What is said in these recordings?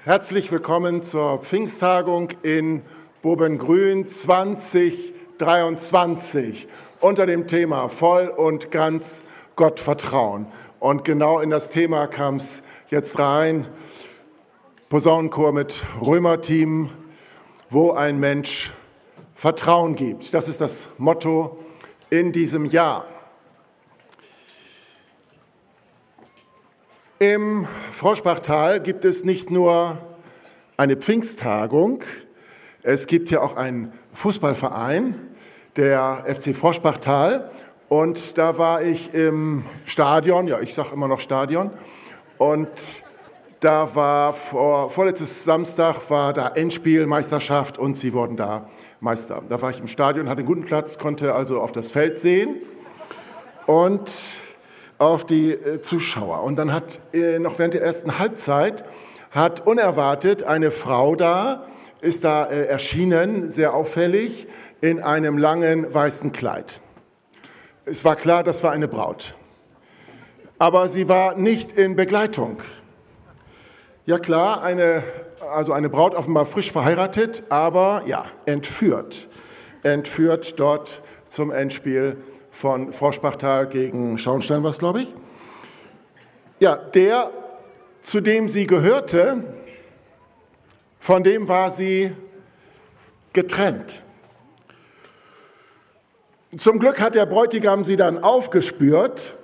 Herzlich willkommen zur Pfingsttagung in Bobbengrün 2023 unter dem Thema Voll und ganz Gott vertrauen. Und genau in das Thema kam es jetzt rein. Posaunenchor mit Römerteam, wo ein Mensch Vertrauen gibt. Das ist das Motto in diesem Jahr. Im Froschbachtal gibt es nicht nur eine Pfingsttagung, es gibt hier auch einen Fußballverein, der FC Froschbachtal. Und da war ich im Stadion, ja, ich sage immer noch Stadion, und da war vorletztes Samstag war da Endspiel, Meisterschaft und sie wurden da Meister. Da war ich im Stadion, hatte einen guten Platz, konnte also auf das Feld sehen und auf die Zuschauer. Und dann hat noch während der ersten Halbzeit hat unerwartet eine Frau ist da erschienen, sehr auffällig, in einem langen weißen Kleid. Es war klar, das war eine Braut. Aber sie war nicht in Begleitung. Ja klar, eine Braut offenbar frisch verheiratet, aber ja, entführt. Entführt dort zum Endspiel von Froschbachtal gegen Schauenstein, was glaube ich. Ja, der, zu dem sie gehörte, von dem war sie getrennt. Zum Glück hat der Bräutigam sie dann aufgespürt,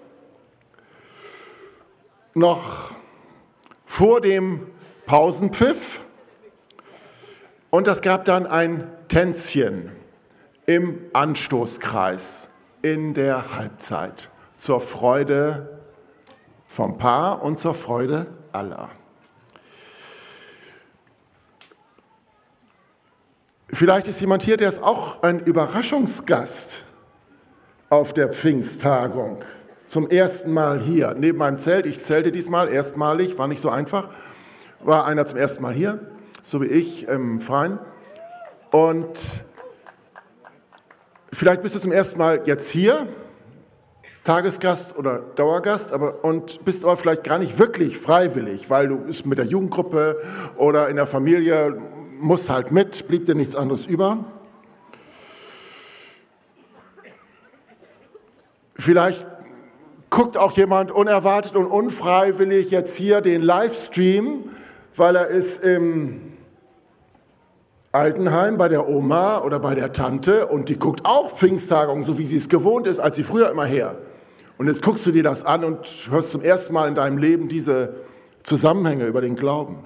noch vor dem Pausenpfiff. Und es gab dann ein Tänzchen im Anstoßkreis in der Halbzeit zur Freude vom Paar und zur Freude aller. Vielleicht ist jemand hier, der ist auch ein Überraschungsgast auf der Pfingsttagung. Zum ersten Mal hier, neben meinem Zelt. Ich zelte diesmal, erstmalig, war nicht so einfach. War einer zum ersten Mal hier, so wie ich im Freien. Und vielleicht bist du zum ersten Mal jetzt hier, Tagesgast oder Dauergast, und bist aber vielleicht gar nicht wirklich freiwillig, weil du bist mit der Jugendgruppe oder in der Familie, musst halt mit, blieb dir nichts anderes über. Vielleicht guckt auch jemand unerwartet und unfreiwillig jetzt hier den Livestream, weil er ist im Altenheim bei der Oma oder bei der Tante und die guckt auch Pfingsttagung, so wie sie es gewohnt ist, als sie früher immer her. Und jetzt guckst du dir das an und hörst zum ersten Mal in deinem Leben diese Zusammenhänge über den Glauben.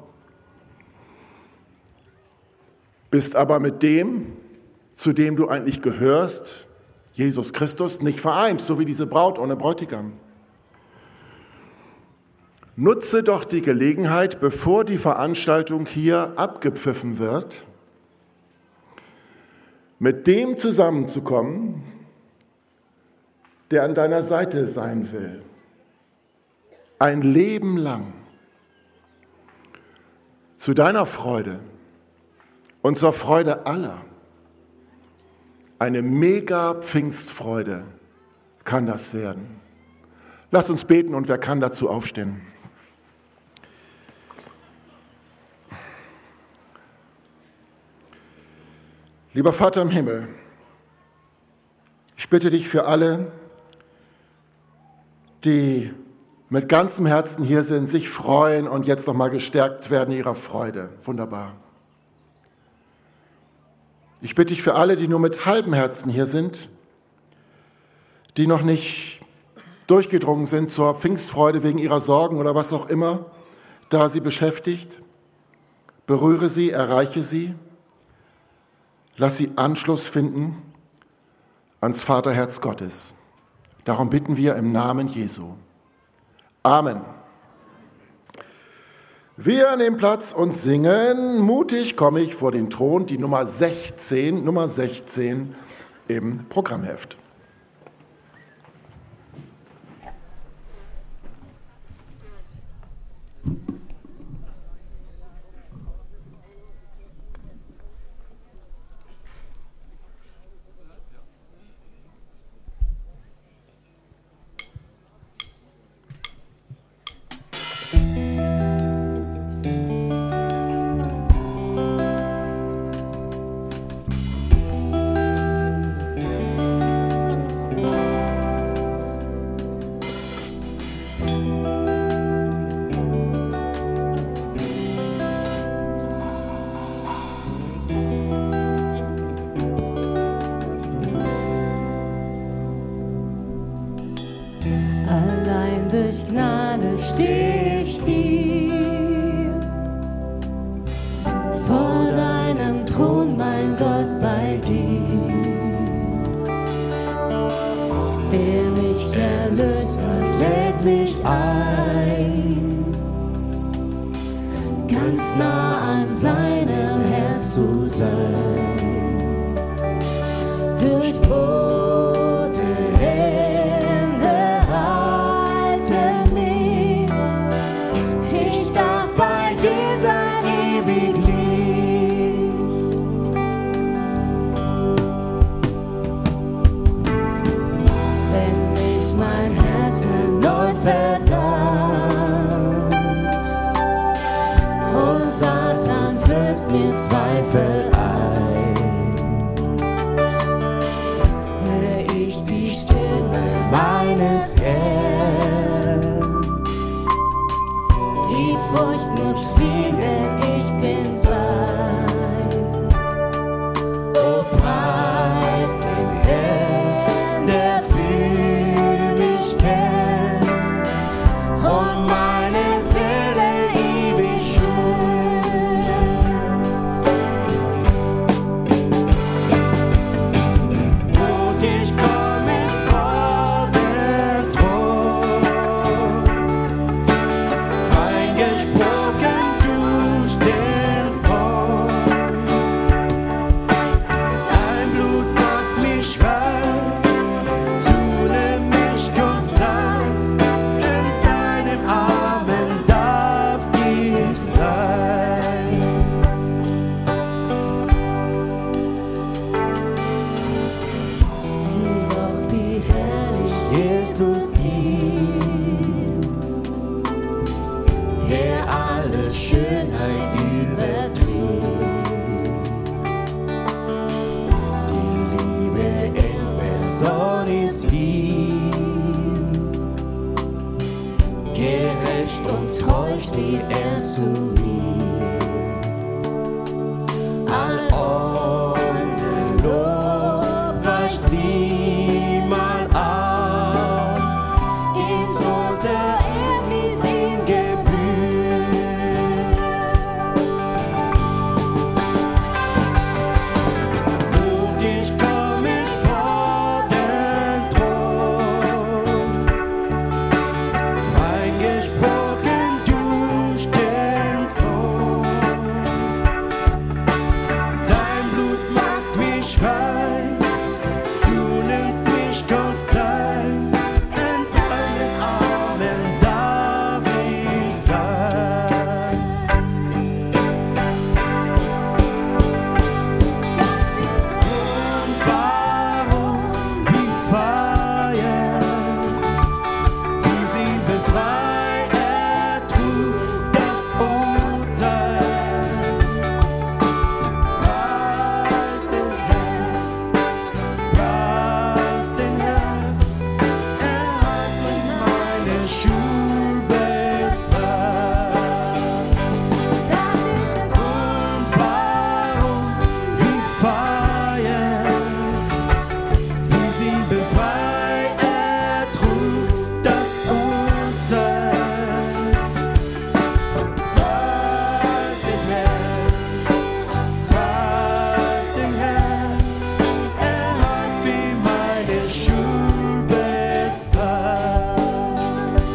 Bist aber mit dem, zu dem du eigentlich gehörst, Jesus Christus, nicht vereint, so wie diese Braut ohne Bräutigam. Nutze doch die Gelegenheit, bevor die Veranstaltung hier abgepfiffen wird, mit dem zusammenzukommen, der an deiner Seite sein will. Ein Leben lang. Zu deiner Freude und zur Freude aller. Eine mega Pfingstfreude kann das werden. Lass uns beten und wer kann dazu aufstehen? Lieber Vater im Himmel, ich bitte dich für alle, die mit ganzem Herzen hier sind, sich freuen und jetzt nochmal gestärkt werden in ihrer Freude. Wunderbar. Ich bitte dich für alle, die nur mit halbem Herzen hier sind, die noch nicht durchgedrungen sind zur Pfingstfreude wegen ihrer Sorgen oder was auch immer, da sie beschäftigt. Berühre sie, erreiche sie. Lass sie Anschluss finden ans Vaterherz Gottes. Darum bitten wir im Namen Jesu. Amen. Wir nehmen Platz und singen Mutig komme ich vor den Thron, die Nummer 16 im Programmheft. Allein durch Gnade steh ich hier vor deinem Thron, mein Gott, bei dir. Der mich erlöst hat, lädt mich ein, ganz nah an seinem Herz zu sein. Durchbohrte Hände halten mich, ich darf bei dir sein ewiglich. Wenn mich mein Herz erneut verdammt und Satan flößt mir Zweifel ein, hör ich die Stimme meines Herrn. Die Furcht muss fliehen, denn ich bin sein. Oh, preis den Herrn, der für mich kämpft und meine Seele ewig schützt. Mutig komm ich vor den Thron, fein gesprochen durch den Zorn. Dein Blut macht mich rein, du nimm mich konstant, in deinen Armen darf ich sein. Sieh doch, wie herrlich Jesus ist, der alle Schönheit übertrifft. Die Liebe in Person ist hier, gerecht und treu steht er zu mir. All unser Lob reicht niemand aus, ist unser Ehr, wie es ihm gebührt. Mutig komm ich vor den Thron, fein gesprochen durch den Zorn. Dein Blut macht mich rein, du nimmst mich konstant, in deinen Armen darf ich sein. Und warum wir feiern, wie sie befreit, er trug das Urteil. Preis den Herrn, er hat mir meine Schuld bezahlt. Und warum wir feiern, wie sie befreit, er trug das Urteil. Preis den Herrn, er hat für meine Schuld bezahlt.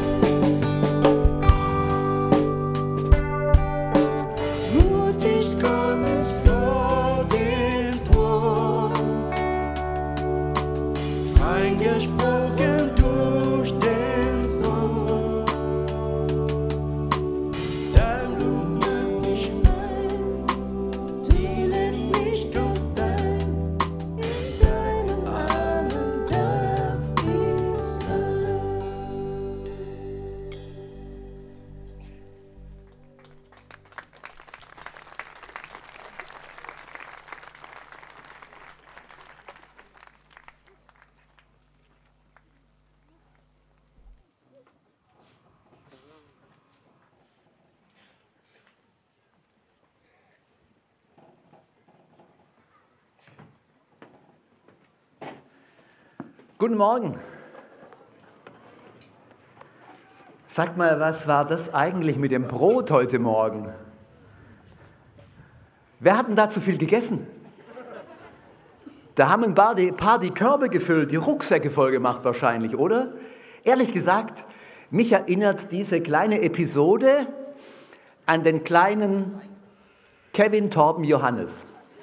Mutig komm ich vor den Thron, fein gesprochen durch den Sohn. Dein Blut macht mich rein, du lässt mich konstant, in deinen Armen darf ich sein. Guten Morgen. Sag mal, was war das eigentlich mit dem Brot heute Morgen? Wer hat denn da zu viel gegessen? Da haben ein paar die Körbe gefüllt, die Rucksäcke voll gemacht wahrscheinlich, oder? Ehrlich gesagt, mich erinnert diese kleine Episode an den kleinen Kevin Torben Johannes.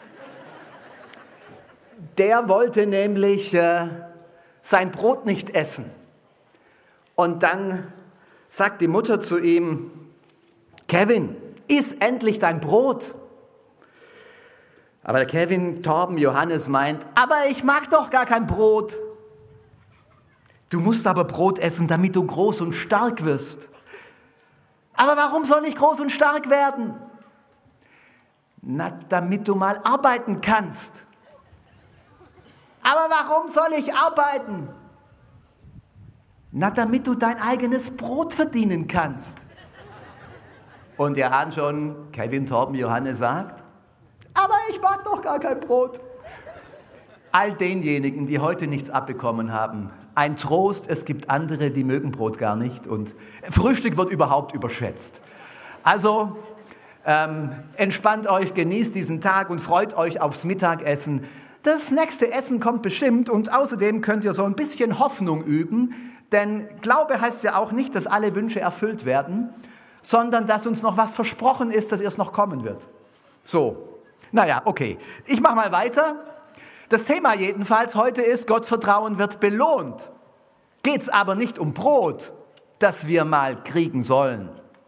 Der wollte nämlich sein Brot nicht essen. Und dann sagt die Mutter zu ihm, Kevin, iss endlich dein Brot. Aber der Kevin Torben Johannes meint, aber ich mag doch gar kein Brot. Du musst aber Brot essen, damit du groß und stark wirst. Aber warum soll ich groß und stark werden? Na, damit du mal arbeiten kannst. Aber warum soll ich arbeiten? Na, damit du dein eigenes Brot verdienen kannst. Und ihr ahnt schon, Kevin Torben Johannes sagt, aber ich mag doch gar kein Brot. All denjenigen, die heute nichts abbekommen haben, ein Trost, es gibt andere, die mögen Brot gar nicht und Frühstück wird überhaupt überschätzt. Also entspannt euch, genießt diesen Tag und freut euch aufs Mittagessen. Das nächste Essen kommt bestimmt und außerdem könnt ihr so ein bisschen Hoffnung üben, denn Glaube heißt ja auch nicht, dass alle Wünsche erfüllt werden, sondern dass uns noch was versprochen ist, dass erst noch kommen wird. So, naja, okay. Ich mache mal weiter. Das Thema jedenfalls heute ist, Gottvertrauen wird belohnt. Geht's aber nicht um Brot, das wir mal kriegen sollen.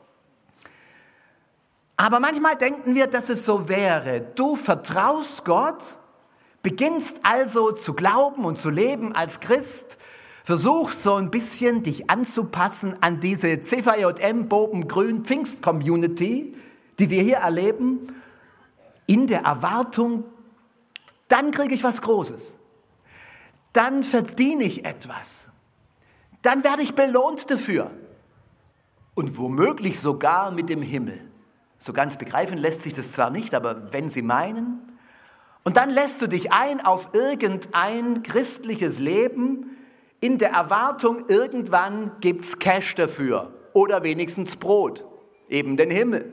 Aber manchmal denken wir, dass es so wäre. Du vertraust Gott, beginnst also zu glauben und zu leben als Christ, versuchst so ein bisschen dich anzupassen an diese CVJM Boben-Grün Pfingst-Community, die wir hier erleben, in der Erwartung, dann kriege ich was Großes, dann verdiene ich etwas, dann werde ich belohnt dafür und womöglich sogar mit dem Himmel. So ganz begreifen lässt sich das zwar nicht, aber wenn Sie meinen, und dann lässt du dich ein auf irgendein christliches Leben in der Erwartung, irgendwann gibt's Cash dafür oder wenigstens Brot, eben den Himmel.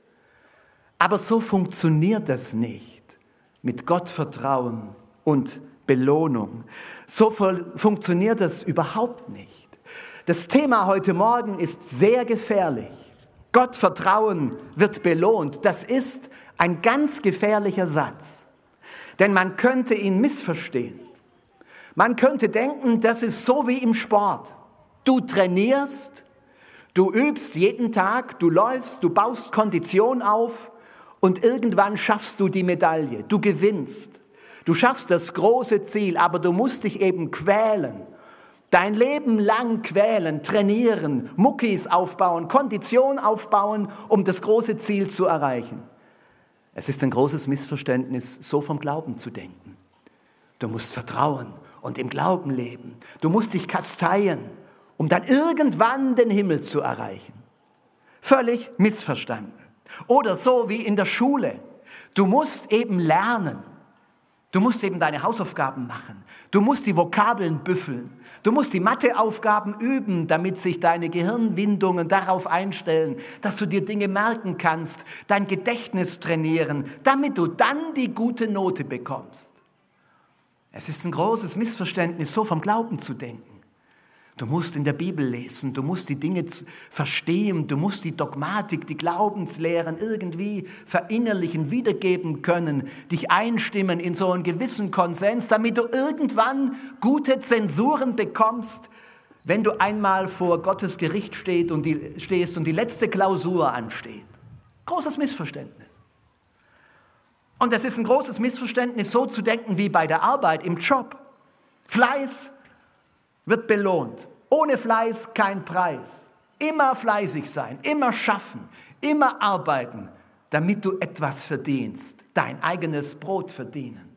Aber so funktioniert das nicht mit Gottvertrauen und Belohnung. So funktioniert das überhaupt nicht. Das Thema heute Morgen ist sehr gefährlich. Gottvertrauen wird belohnt. Das ist ein ganz gefährlicher Satz. Denn man könnte ihn missverstehen. Man könnte denken, das ist so wie im Sport. Du trainierst, du übst jeden Tag, du läufst, du baust Kondition auf und irgendwann schaffst du die Medaille. Du gewinnst. Du schaffst das große Ziel, aber du musst dich eben quälen. Dein Leben lang quälen, trainieren, Muckis aufbauen, Kondition aufbauen, um das große Ziel zu erreichen. Es ist ein großes Missverständnis, so vom Glauben zu denken. Du musst vertrauen und im Glauben leben. Du musst dich kasteien, um dann irgendwann den Himmel zu erreichen. Völlig missverstanden. Oder so wie in der Schule. Du musst eben lernen. Du musst eben deine Hausaufgaben machen. Du musst die Vokabeln büffeln. Du musst die Matheaufgaben üben, damit sich deine Gehirnwindungen darauf einstellen, dass du dir Dinge merken kannst, dein Gedächtnis trainieren, damit du dann die gute Note bekommst. Es ist ein großes Missverständnis, so vom Glauben zu denken. Du musst in der Bibel lesen, du musst die Dinge verstehen, du musst die Dogmatik, die Glaubenslehren irgendwie verinnerlichen, wiedergeben können, dich einstimmen in so einen gewissen Konsens, damit du irgendwann gute Zensuren bekommst, wenn du einmal vor Gottes Gericht stehst und die letzte Klausur ansteht. Großes Missverständnis. Und es ist ein großes Missverständnis, so zu denken wie bei der Arbeit, im Job. Fleiß wird belohnt. Ohne Fleiß kein Preis. Immer fleißig sein, immer schaffen, immer arbeiten, damit du etwas verdienst, dein eigenes Brot verdienen.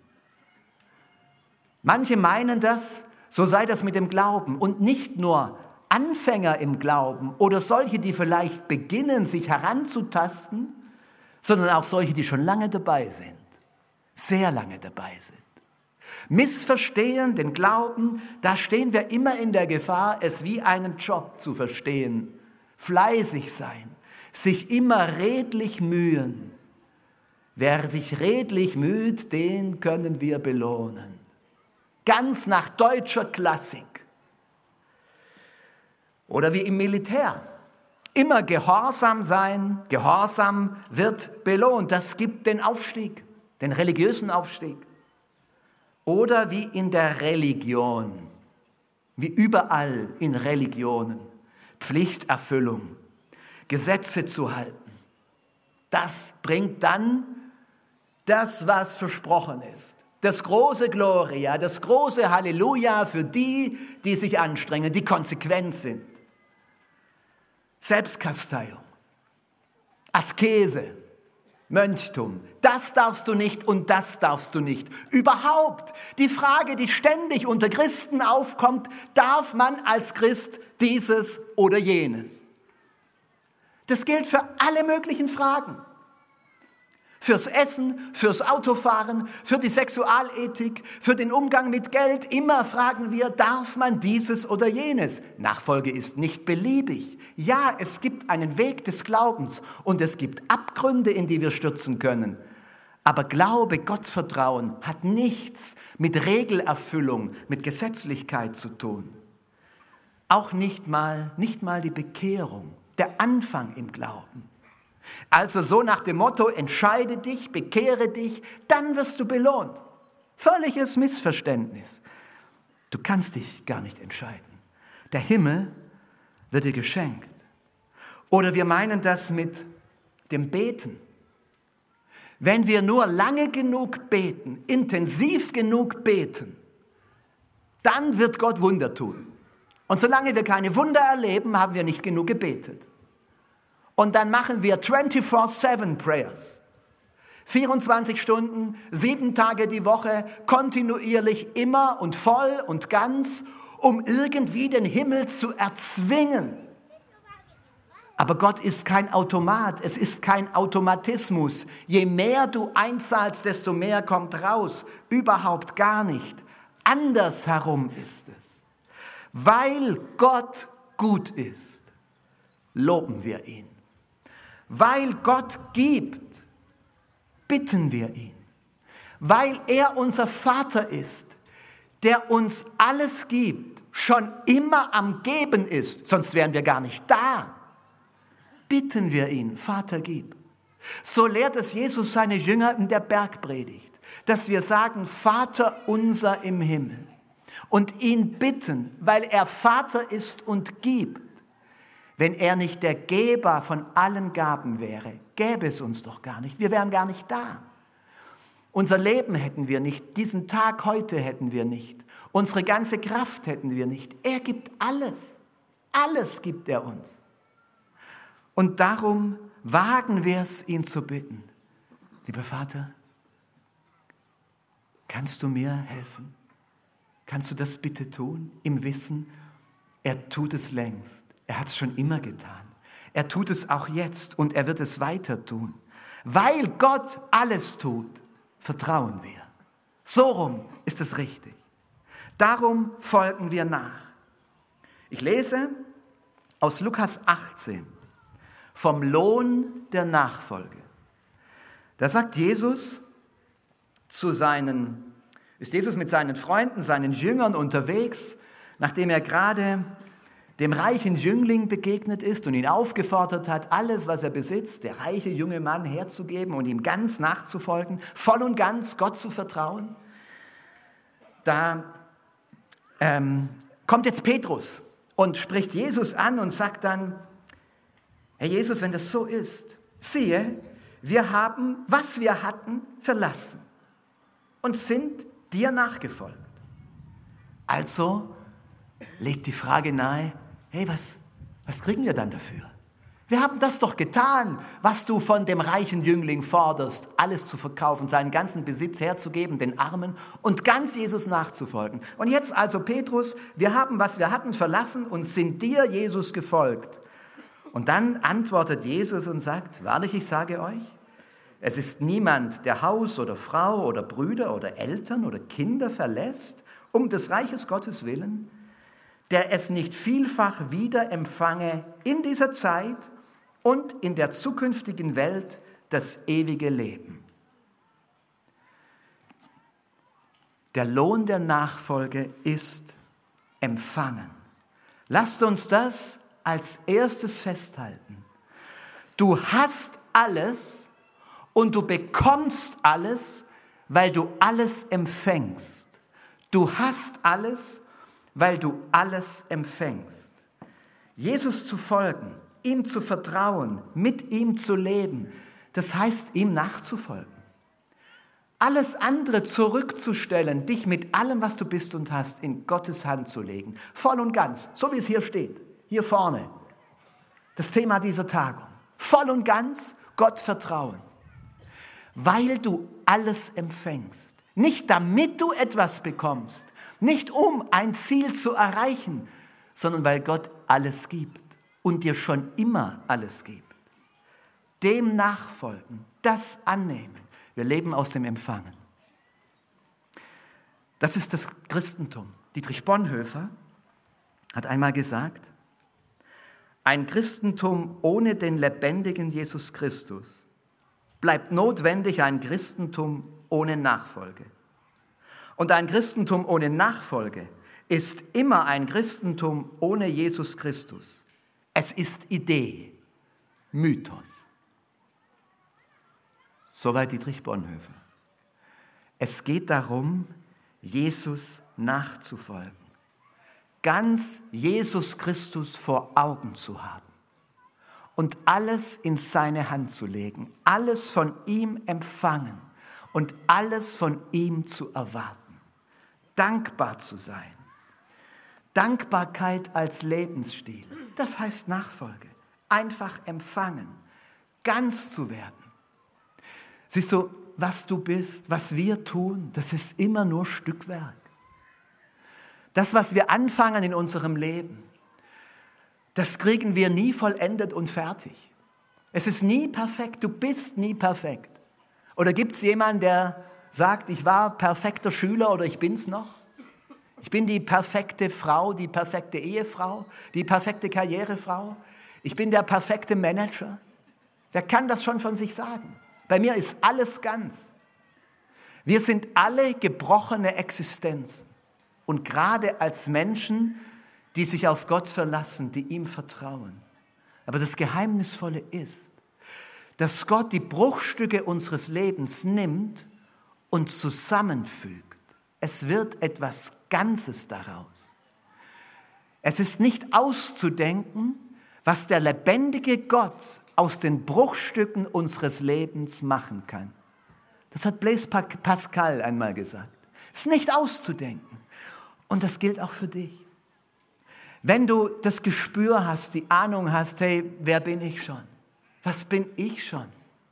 Manche meinen das, so sei das mit dem Glauben. Und nicht nur Anfänger im Glauben oder solche, die vielleicht beginnen, sich heranzutasten, sondern auch solche, die schon lange dabei sind, sehr lange dabei sind. Missverstehen den Glauben, da stehen wir immer in der Gefahr, es wie einen Job zu verstehen, fleißig sein, sich immer redlich mühen. Wer sich redlich müht, den können wir belohnen. Ganz nach deutscher Klassik. Oder wie im Militär. Immer gehorsam sein, Gehorsam wird belohnt. Das gibt den Aufstieg, den religiösen Aufstieg. Oder wie in der Religion, wie überall in Religionen, Pflichterfüllung, Gesetze zu halten. Das bringt dann das, was versprochen ist. Das große Gloria, das große Halleluja für die, die sich anstrengen, die konsequent sind. Selbstkasteiung, Askese, Mönchtum, das darfst du nicht und das darfst du nicht. Überhaupt die Frage, die ständig unter Christen aufkommt, darf man als Christ dieses oder jenes? Das gilt für alle möglichen Fragen. Fürs Essen, fürs Autofahren, für die Sexualethik, für den Umgang mit Geld. Immer fragen wir, darf man dieses oder jenes? Nachfolge ist nicht beliebig. Ja, es gibt einen Weg des Glaubens und es gibt Abgründe, in die wir stürzen können. Aber Glaube, Gottvertrauen hat nichts mit Regelerfüllung, mit Gesetzlichkeit zu tun. Auch nicht mal die Bekehrung, der Anfang im Glauben. Also so nach dem Motto, entscheide dich, bekehre dich, dann wirst du belohnt. Völliges Missverständnis. Du kannst dich gar nicht entscheiden. Der Himmel wird dir geschenkt. Oder wir meinen das mit dem Beten. Wenn wir nur lange genug beten, intensiv genug beten, dann wird Gott Wunder tun. Und solange wir keine Wunder erleben, haben wir nicht genug gebetet. Und dann machen wir 24/7 Prayers. 24 Stunden, 7 Tage die Woche, kontinuierlich immer und voll und ganz, um irgendwie den Himmel zu erzwingen. Aber Gott ist kein Automat, es ist kein Automatismus. Je mehr du einzahlst, desto mehr kommt raus. Überhaupt gar nicht. Andersherum ist es. Weil Gott gut ist, loben wir ihn. Weil Gott gibt, bitten wir ihn. Weil er unser Vater ist, der uns alles gibt, schon immer am Geben ist, sonst wären wir gar nicht da, bitten wir ihn, Vater, gib. So lehrt es Jesus seine Jünger in der Bergpredigt, dass wir sagen, Vater unser im Himmel und ihn bitten, weil er Vater ist und gibt. Wenn er nicht der Geber von allen Gaben wäre, gäbe es uns doch gar nicht. Wir wären gar nicht da. Unser Leben hätten wir nicht, diesen Tag heute hätten wir nicht, unsere ganze Kraft hätten wir nicht. Er gibt alles. Alles gibt er uns. Und darum wagen wir es, ihn zu bitten. Lieber Vater, kannst du mir helfen? Kannst du das bitte tun? Im Wissen, er tut es längst. Er hat es schon immer getan. Er tut es auch jetzt und er wird es weiter tun. Weil Gott alles tut, vertrauen wir. So rum ist es richtig. Darum folgen wir nach. Ich lese aus Lukas 18 vom Lohn der Nachfolge. Da sagt Jesus ist Jesus mit seinen Freunden, seinen Jüngern unterwegs, nachdem er gerade dem reichen Jüngling begegnet ist und ihn aufgefordert hat, alles, was er besitzt, der reiche junge Mann herzugeben und ihm ganz nachzufolgen, voll und ganz Gott zu vertrauen. Da kommt jetzt Petrus und spricht Jesus an und sagt dann, Herr Jesus, wenn das so ist, siehe, wir haben, was wir hatten, verlassen und sind dir nachgefolgt. Also legt die Frage nahe, hey, was kriegen wir dann dafür? Wir haben das doch getan, was du von dem reichen Jüngling forderst, alles zu verkaufen, seinen ganzen Besitz herzugeben, den Armen und ganz Jesus nachzufolgen. Und jetzt also Petrus, wir haben, was wir hatten, verlassen und sind dir, Jesus, gefolgt. Und dann antwortet Jesus und sagt, wahrlich, ich sage euch, es ist niemand, der Haus oder Frau oder Brüder oder Eltern oder Kinder verlässt, um des Reiches Gottes willen, der es nicht vielfach wieder empfange in dieser Zeit und in der zukünftigen Welt das ewige Leben. Der Lohn der Nachfolge ist empfangen. Lasst uns das als erstes festhalten. Du hast alles und du bekommst alles, weil du alles empfängst. Du hast alles, weil du alles empfängst. Jesus zu folgen, ihm zu vertrauen, mit ihm zu leben, das heißt, ihm nachzufolgen. Alles andere zurückzustellen, dich mit allem, was du bist und hast, in Gottes Hand zu legen. Voll und ganz, so wie es hier steht, hier vorne. Das Thema dieser Tagung. Voll und ganz Gott vertrauen. Weil du alles empfängst. Nicht damit du etwas bekommst, nicht um ein Ziel zu erreichen, sondern weil Gott alles gibt und dir schon immer alles gibt. Dem nachfolgen, das annehmen. Wir leben aus dem Empfangen. Das ist das Christentum. Dietrich Bonhoeffer hat einmal gesagt, ein Christentum ohne den lebendigen Jesus Christus bleibt notwendig ein Christentum ohne Nachfolge. Und ein Christentum ohne Nachfolge ist immer ein Christentum ohne Jesus Christus. Es ist Idee, Mythos. Soweit Dietrich Bonhoeffer. Es geht darum, Jesus nachzufolgen. Ganz Jesus Christus vor Augen zu haben. Und alles in seine Hand zu legen. Alles von ihm empfangen. Und alles von ihm zu erwarten. Dankbar zu sein. Dankbarkeit als Lebensstil. Das heißt Nachfolge. Einfach empfangen. Ganz zu werden. Siehst du, was du bist, was wir tun, das ist immer nur Stückwerk. Das, was wir anfangen in unserem Leben, das kriegen wir nie vollendet und fertig. Es ist nie perfekt, du bist nie perfekt. Oder gibt es jemanden, der sagt, ich war perfekter Schüler oder ich bin's noch? Ich bin die perfekte Frau, die perfekte Ehefrau, die perfekte Karrierefrau. Ich bin der perfekte Manager. Wer kann das schon von sich sagen? Bei mir ist alles ganz. Wir sind alle gebrochene Existenzen. Und gerade als Menschen, die sich auf Gott verlassen, die ihm vertrauen. Aber das Geheimnisvolle ist, dass Gott die Bruchstücke unseres Lebens nimmt und zusammenfügt. Es wird etwas Ganzes daraus. Es ist nicht auszudenken, was der lebendige Gott aus den Bruchstücken unseres Lebens machen kann. Das hat Blaise Pascal einmal gesagt. Es ist nicht auszudenken. Und das gilt auch für dich. Wenn du das Gespür hast, die Ahnung hast, hey, wer bin ich schon? Was bin ich schon?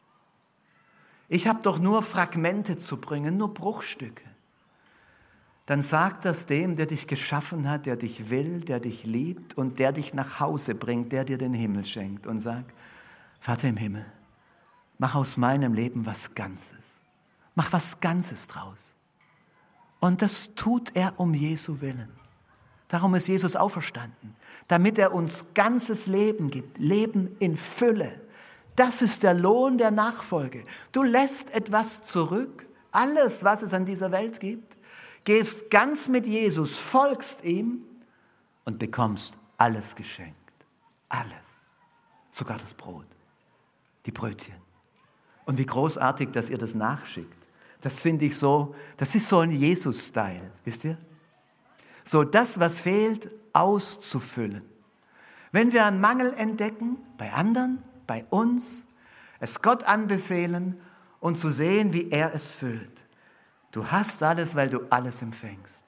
Ich habe doch nur Fragmente zu bringen, nur Bruchstücke. Dann sag das dem, der dich geschaffen hat, der dich will, der dich liebt und der dich nach Hause bringt, der dir den Himmel schenkt und sag, Vater im Himmel, mach aus meinem Leben was Ganzes. Mach was Ganzes draus. Und das tut er um Jesu Willen. Darum ist Jesus auferstanden, damit er uns ganzes Leben gibt, Leben in Fülle. Das ist der Lohn der Nachfolge. Du lässt etwas zurück, alles, was es an dieser Welt gibt, gehst ganz mit Jesus, folgst ihm und bekommst alles geschenkt. Alles. Sogar das Brot, die Brötchen. Und wie großartig, dass ihr das nachschickt. Das finde ich so, das ist so ein Jesus-Style, wisst ihr? So das, was fehlt, auszufüllen. Wenn wir einen Mangel entdecken, bei anderen, bei uns, es Gott anbefehlen und zu sehen, wie er es füllt. Du hast alles, weil du alles empfängst.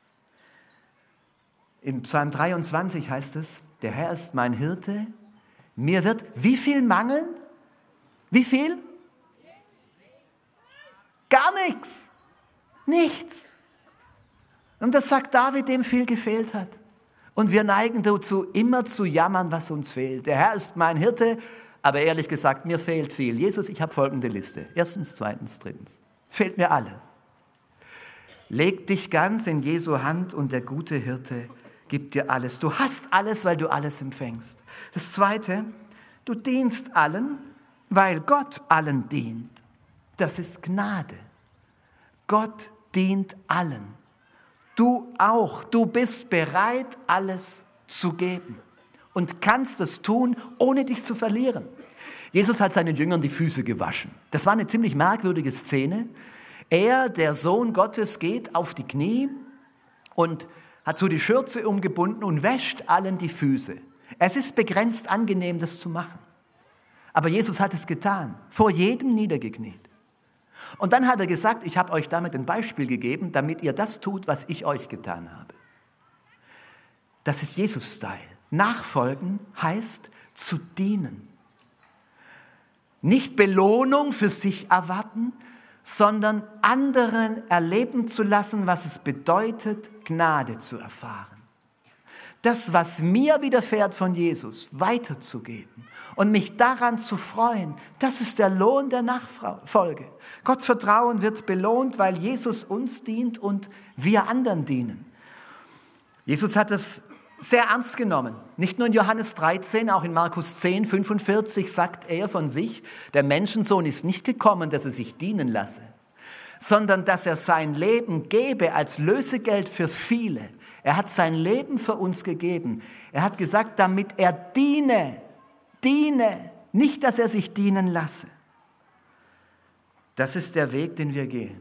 In Psalm 23 heißt es, der Herr ist mein Hirte, mir wird wie viel mangeln? Wie viel? Gar nichts. Nichts. Und das sagt David, dem viel gefehlt hat. Und wir neigen dazu, immer zu jammern, was uns fehlt. Der Herr ist mein Hirte, aber ehrlich gesagt, mir fehlt viel. Jesus, ich habe folgende Liste. 1., 2., 3. Fehlt mir alles. Leg dich ganz in Jesu Hand und der gute Hirte gibt dir alles. Du hast alles, weil du alles empfängst. Das Zweite, du dienst allen, weil Gott allen dient. Das ist Gnade. Gott dient allen. Du auch. Du bist bereit, alles zu geben und kannst es tun, ohne dich zu verlieren. Jesus hat seinen Jüngern die Füße gewaschen. Das war eine ziemlich merkwürdige Szene. Er, der Sohn Gottes, geht auf die Knie und hat so die Schürze umgebunden und wäscht allen die Füße. Es ist begrenzt angenehm, das zu machen. Aber Jesus hat es getan, vor jedem niedergekniet. Und dann hat er gesagt, ich habe euch damit ein Beispiel gegeben, damit ihr das tut, was ich euch getan habe. Das ist Jesus-Style. Nachfolgen heißt zu dienen. Nicht Belohnung für sich erwarten, sondern anderen erleben zu lassen, was es bedeutet, Gnade zu erfahren. Das, was mir widerfährt von Jesus, weiterzugeben und mich daran zu freuen, das ist der Lohn der Nachfolge. Gottvertrauen wird belohnt, weil Jesus uns dient und wir anderen dienen. Jesus hat es sehr ernst genommen. Nicht nur in Johannes 13, auch in Markus 10, 45 sagt er von sich, der Menschensohn ist nicht gekommen, dass er sich dienen lasse, sondern dass er sein Leben gebe als Lösegeld für viele. Er hat sein Leben für uns gegeben. Er hat gesagt, damit er diene, nicht, dass er sich dienen lasse. Das ist der Weg, den wir gehen.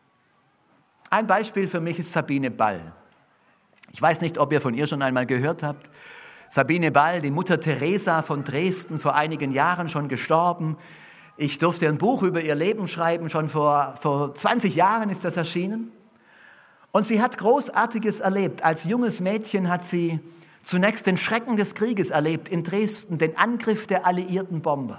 Ein Beispiel für mich ist Sabine Ball. Ich weiß nicht, ob ihr von ihr schon einmal gehört habt. Sabine Ball, die Mutter Teresa von Dresden, vor einigen Jahren schon gestorben. Ich durfte ein Buch über ihr Leben schreiben, schon vor 20 Jahren ist das erschienen. Und sie hat Großartiges erlebt. Als junges Mädchen hat sie zunächst den Schrecken des Krieges erlebt in Dresden, den Angriff der alliierten Bomber.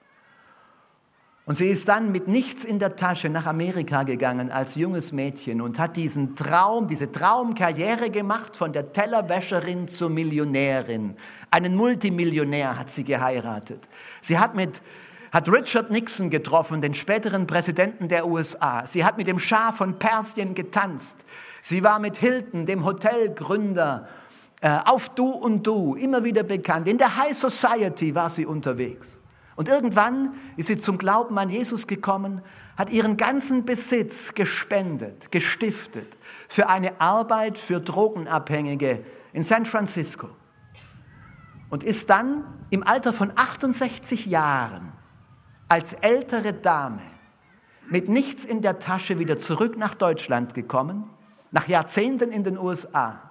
Und sie ist dann mit nichts in der Tasche nach Amerika gegangen als junges Mädchen und hat diese Traumkarriere gemacht, von der Tellerwäscherin zur Millionärin. Einen Multimillionär hat sie geheiratet. Sie hat Richard Nixon getroffen, den späteren Präsidenten der USA. Sie hat mit dem Schah von Persien getanzt. Sie war mit Hilton, dem Hotelgründer, auf Du und Du, immer wieder bekannt. In der High Society war sie unterwegs. Und irgendwann ist sie zum Glauben an Jesus gekommen, hat ihren ganzen Besitz gespendet, gestiftet für eine Arbeit für Drogenabhängige in San Francisco. Und ist dann im Alter von 68 Jahren als ältere Dame mit nichts in der Tasche wieder zurück nach Deutschland gekommen, nach Jahrzehnten in den USA.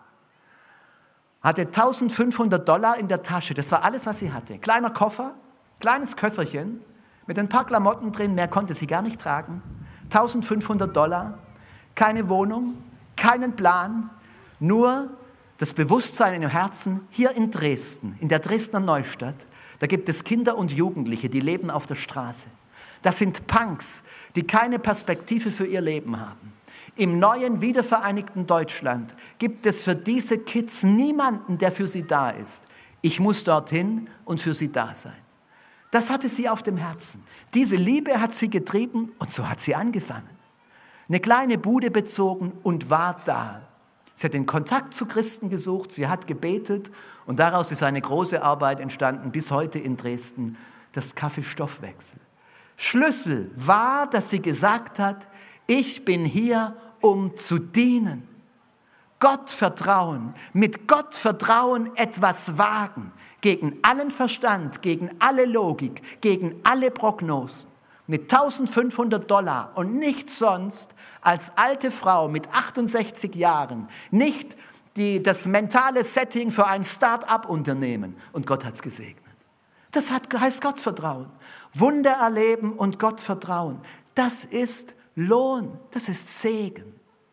Hatte $1.500 in der Tasche, das war alles, was sie hatte. Kleiner Koffer, kleines Köfferchen mit ein paar Klamotten drin, mehr konnte sie gar nicht tragen. $1.500, keine Wohnung, keinen Plan, nur das Bewusstsein in dem Herzen, hier in Dresden, in der Dresdner Neustadt, da gibt es Kinder und Jugendliche, die leben auf der Straße. Das sind Punks, die keine Perspektive für ihr Leben haben. Im neuen, wiedervereinigten Deutschland gibt es für diese Kids niemanden, der für sie da ist. Ich muss dorthin und für sie da sein. Das hatte sie auf dem Herzen. Diese Liebe hat sie getrieben und so hat sie angefangen. Eine kleine Bude bezogen und war da. Sie hat den Kontakt zu Christen gesucht, sie hat gebetet und daraus ist eine große Arbeit entstanden, bis heute in Dresden, das Kaffeestoffwechsel. Schlüssel war, dass sie gesagt hat, ich bin hier, um zu dienen. Gott vertrauen, mit Gott vertrauen etwas wagen, gegen allen Verstand, gegen alle Logik, gegen alle Prognosen. Mit $1.500 und nichts sonst als alte Frau mit 68 Jahren, nicht das mentale Setting für ein Start-up-Unternehmen. Und Gott hat es gesegnet. Das heißt Gottvertrauen. Wunder erleben und Gott vertrauen. Das ist Lohn, das ist Segen.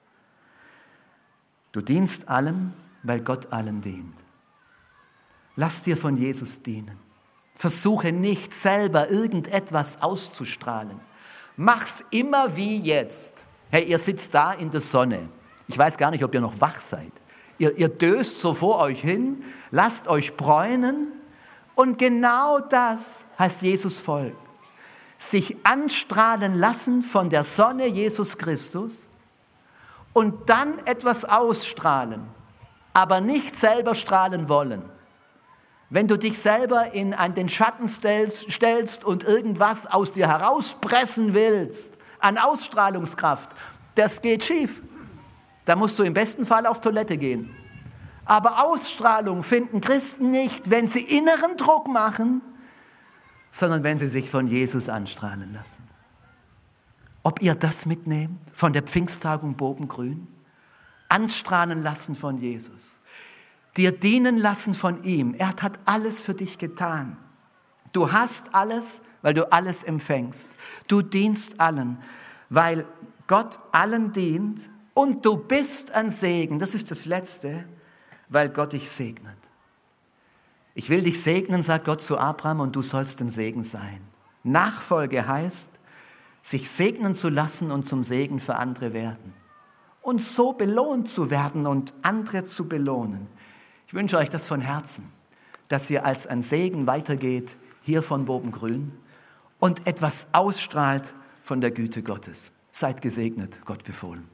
Du dienst allem, weil Gott allen dient. Lass dir von Jesus dienen. Versuche nicht selber irgendetwas auszustrahlen. Mach's immer wie jetzt. Hey, ihr sitzt da in der Sonne. Ich weiß gar nicht, ob ihr noch wach seid. Ihr döst so vor euch hin, lasst euch bräunen und genau das heißt Jesus folgen. Sich anstrahlen lassen von der Sonne Jesus Christus und dann etwas ausstrahlen. aber nicht selber strahlen wollen. Wenn du dich selber an den Schatten stellst und irgendwas aus dir herauspressen willst, an Ausstrahlungskraft, das geht schief. Da musst du im besten Fall auf Toilette gehen. Aber Ausstrahlung finden Christen nicht, wenn sie inneren Druck machen, sondern wenn sie sich von Jesus anstrahlen lassen. Ob ihr das mitnehmt von der Pfingsttagung Bobengrün? Anstrahlen lassen von Jesus. Dir dienen lassen von ihm. Er hat alles für dich getan. Du hast alles, weil du alles empfängst. Du dienst allen, weil Gott allen dient. Und du bist ein Segen. Das ist das Letzte, weil Gott dich segnet. Ich will dich segnen, sagt Gott zu Abraham, und du sollst ein Segen sein. Nachfolge heißt, sich segnen zu lassen und zum Segen für andere werden. Und so belohnt zu werden und andere zu belohnen. Ich wünsche euch das von Herzen, dass ihr als ein Segen weitergeht, hier von Bobengrün, und etwas ausstrahlt von der Güte Gottes. Seid gesegnet, Gott befohlen.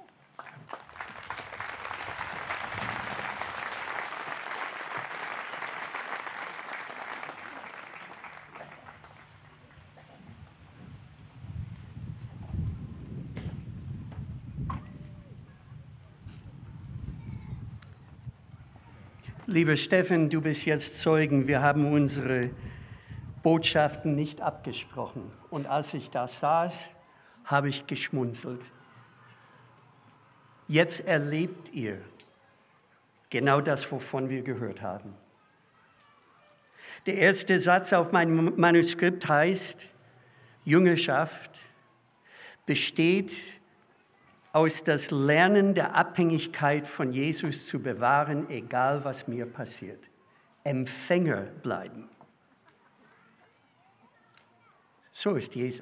Lieber Steffen, du bist jetzt Zeugen. Wir haben unsere Botschaften nicht abgesprochen. Und als ich da saß, habe ich geschmunzelt. Jetzt erlebt ihr genau das, wovon wir gehört haben. Der erste Satz auf meinem Manuskript heißt, Jüngerschaft besteht aus das Lernen der Abhängigkeit von Jesus zu bewahren, egal was mir passiert. Empfänger bleiben. So ist Jesus.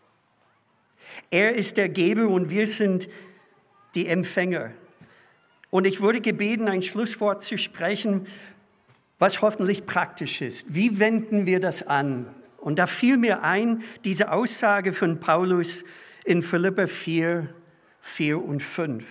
Er ist der Geber und wir sind die Empfänger. Und ich wurde gebeten, ein Schlusswort zu sprechen, was hoffentlich praktisch ist. Wie wenden wir das an? Und da fiel mir ein, diese Aussage von Paulus in Philipper 4 und 5.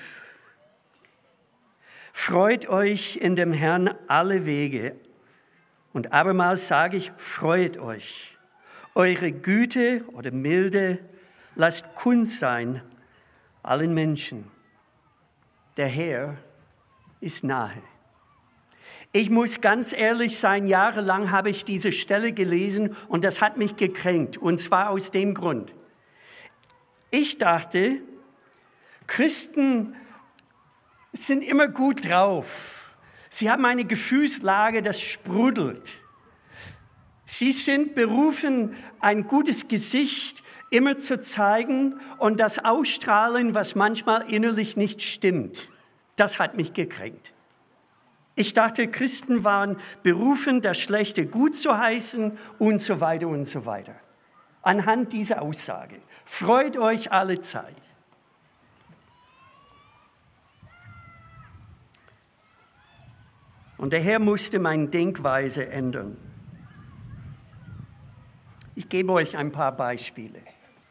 Freut euch in dem Herrn alle Wege. Und abermals sage ich, freut euch. Eure Güte oder Milde lasst kund sein allen Menschen. Der Herr ist nahe. Ich muss ganz ehrlich sein, jahrelang habe ich diese Stelle gelesen und das hat mich gekränkt. Und zwar aus dem Grund. Ich dachte, Christen sind immer gut drauf. Sie haben eine Gefühlslage, das sprudelt. Sie sind berufen, ein gutes Gesicht immer zu zeigen und das Ausstrahlen, was manchmal innerlich nicht stimmt. Das hat mich gekränkt. Ich dachte, Christen waren berufen, das Schlechte gut zu heißen und so weiter und so weiter. Anhand dieser Aussage. Freut euch alle Zeit. Und der Herr musste meine Denkweise ändern. Ich gebe euch ein paar Beispiele.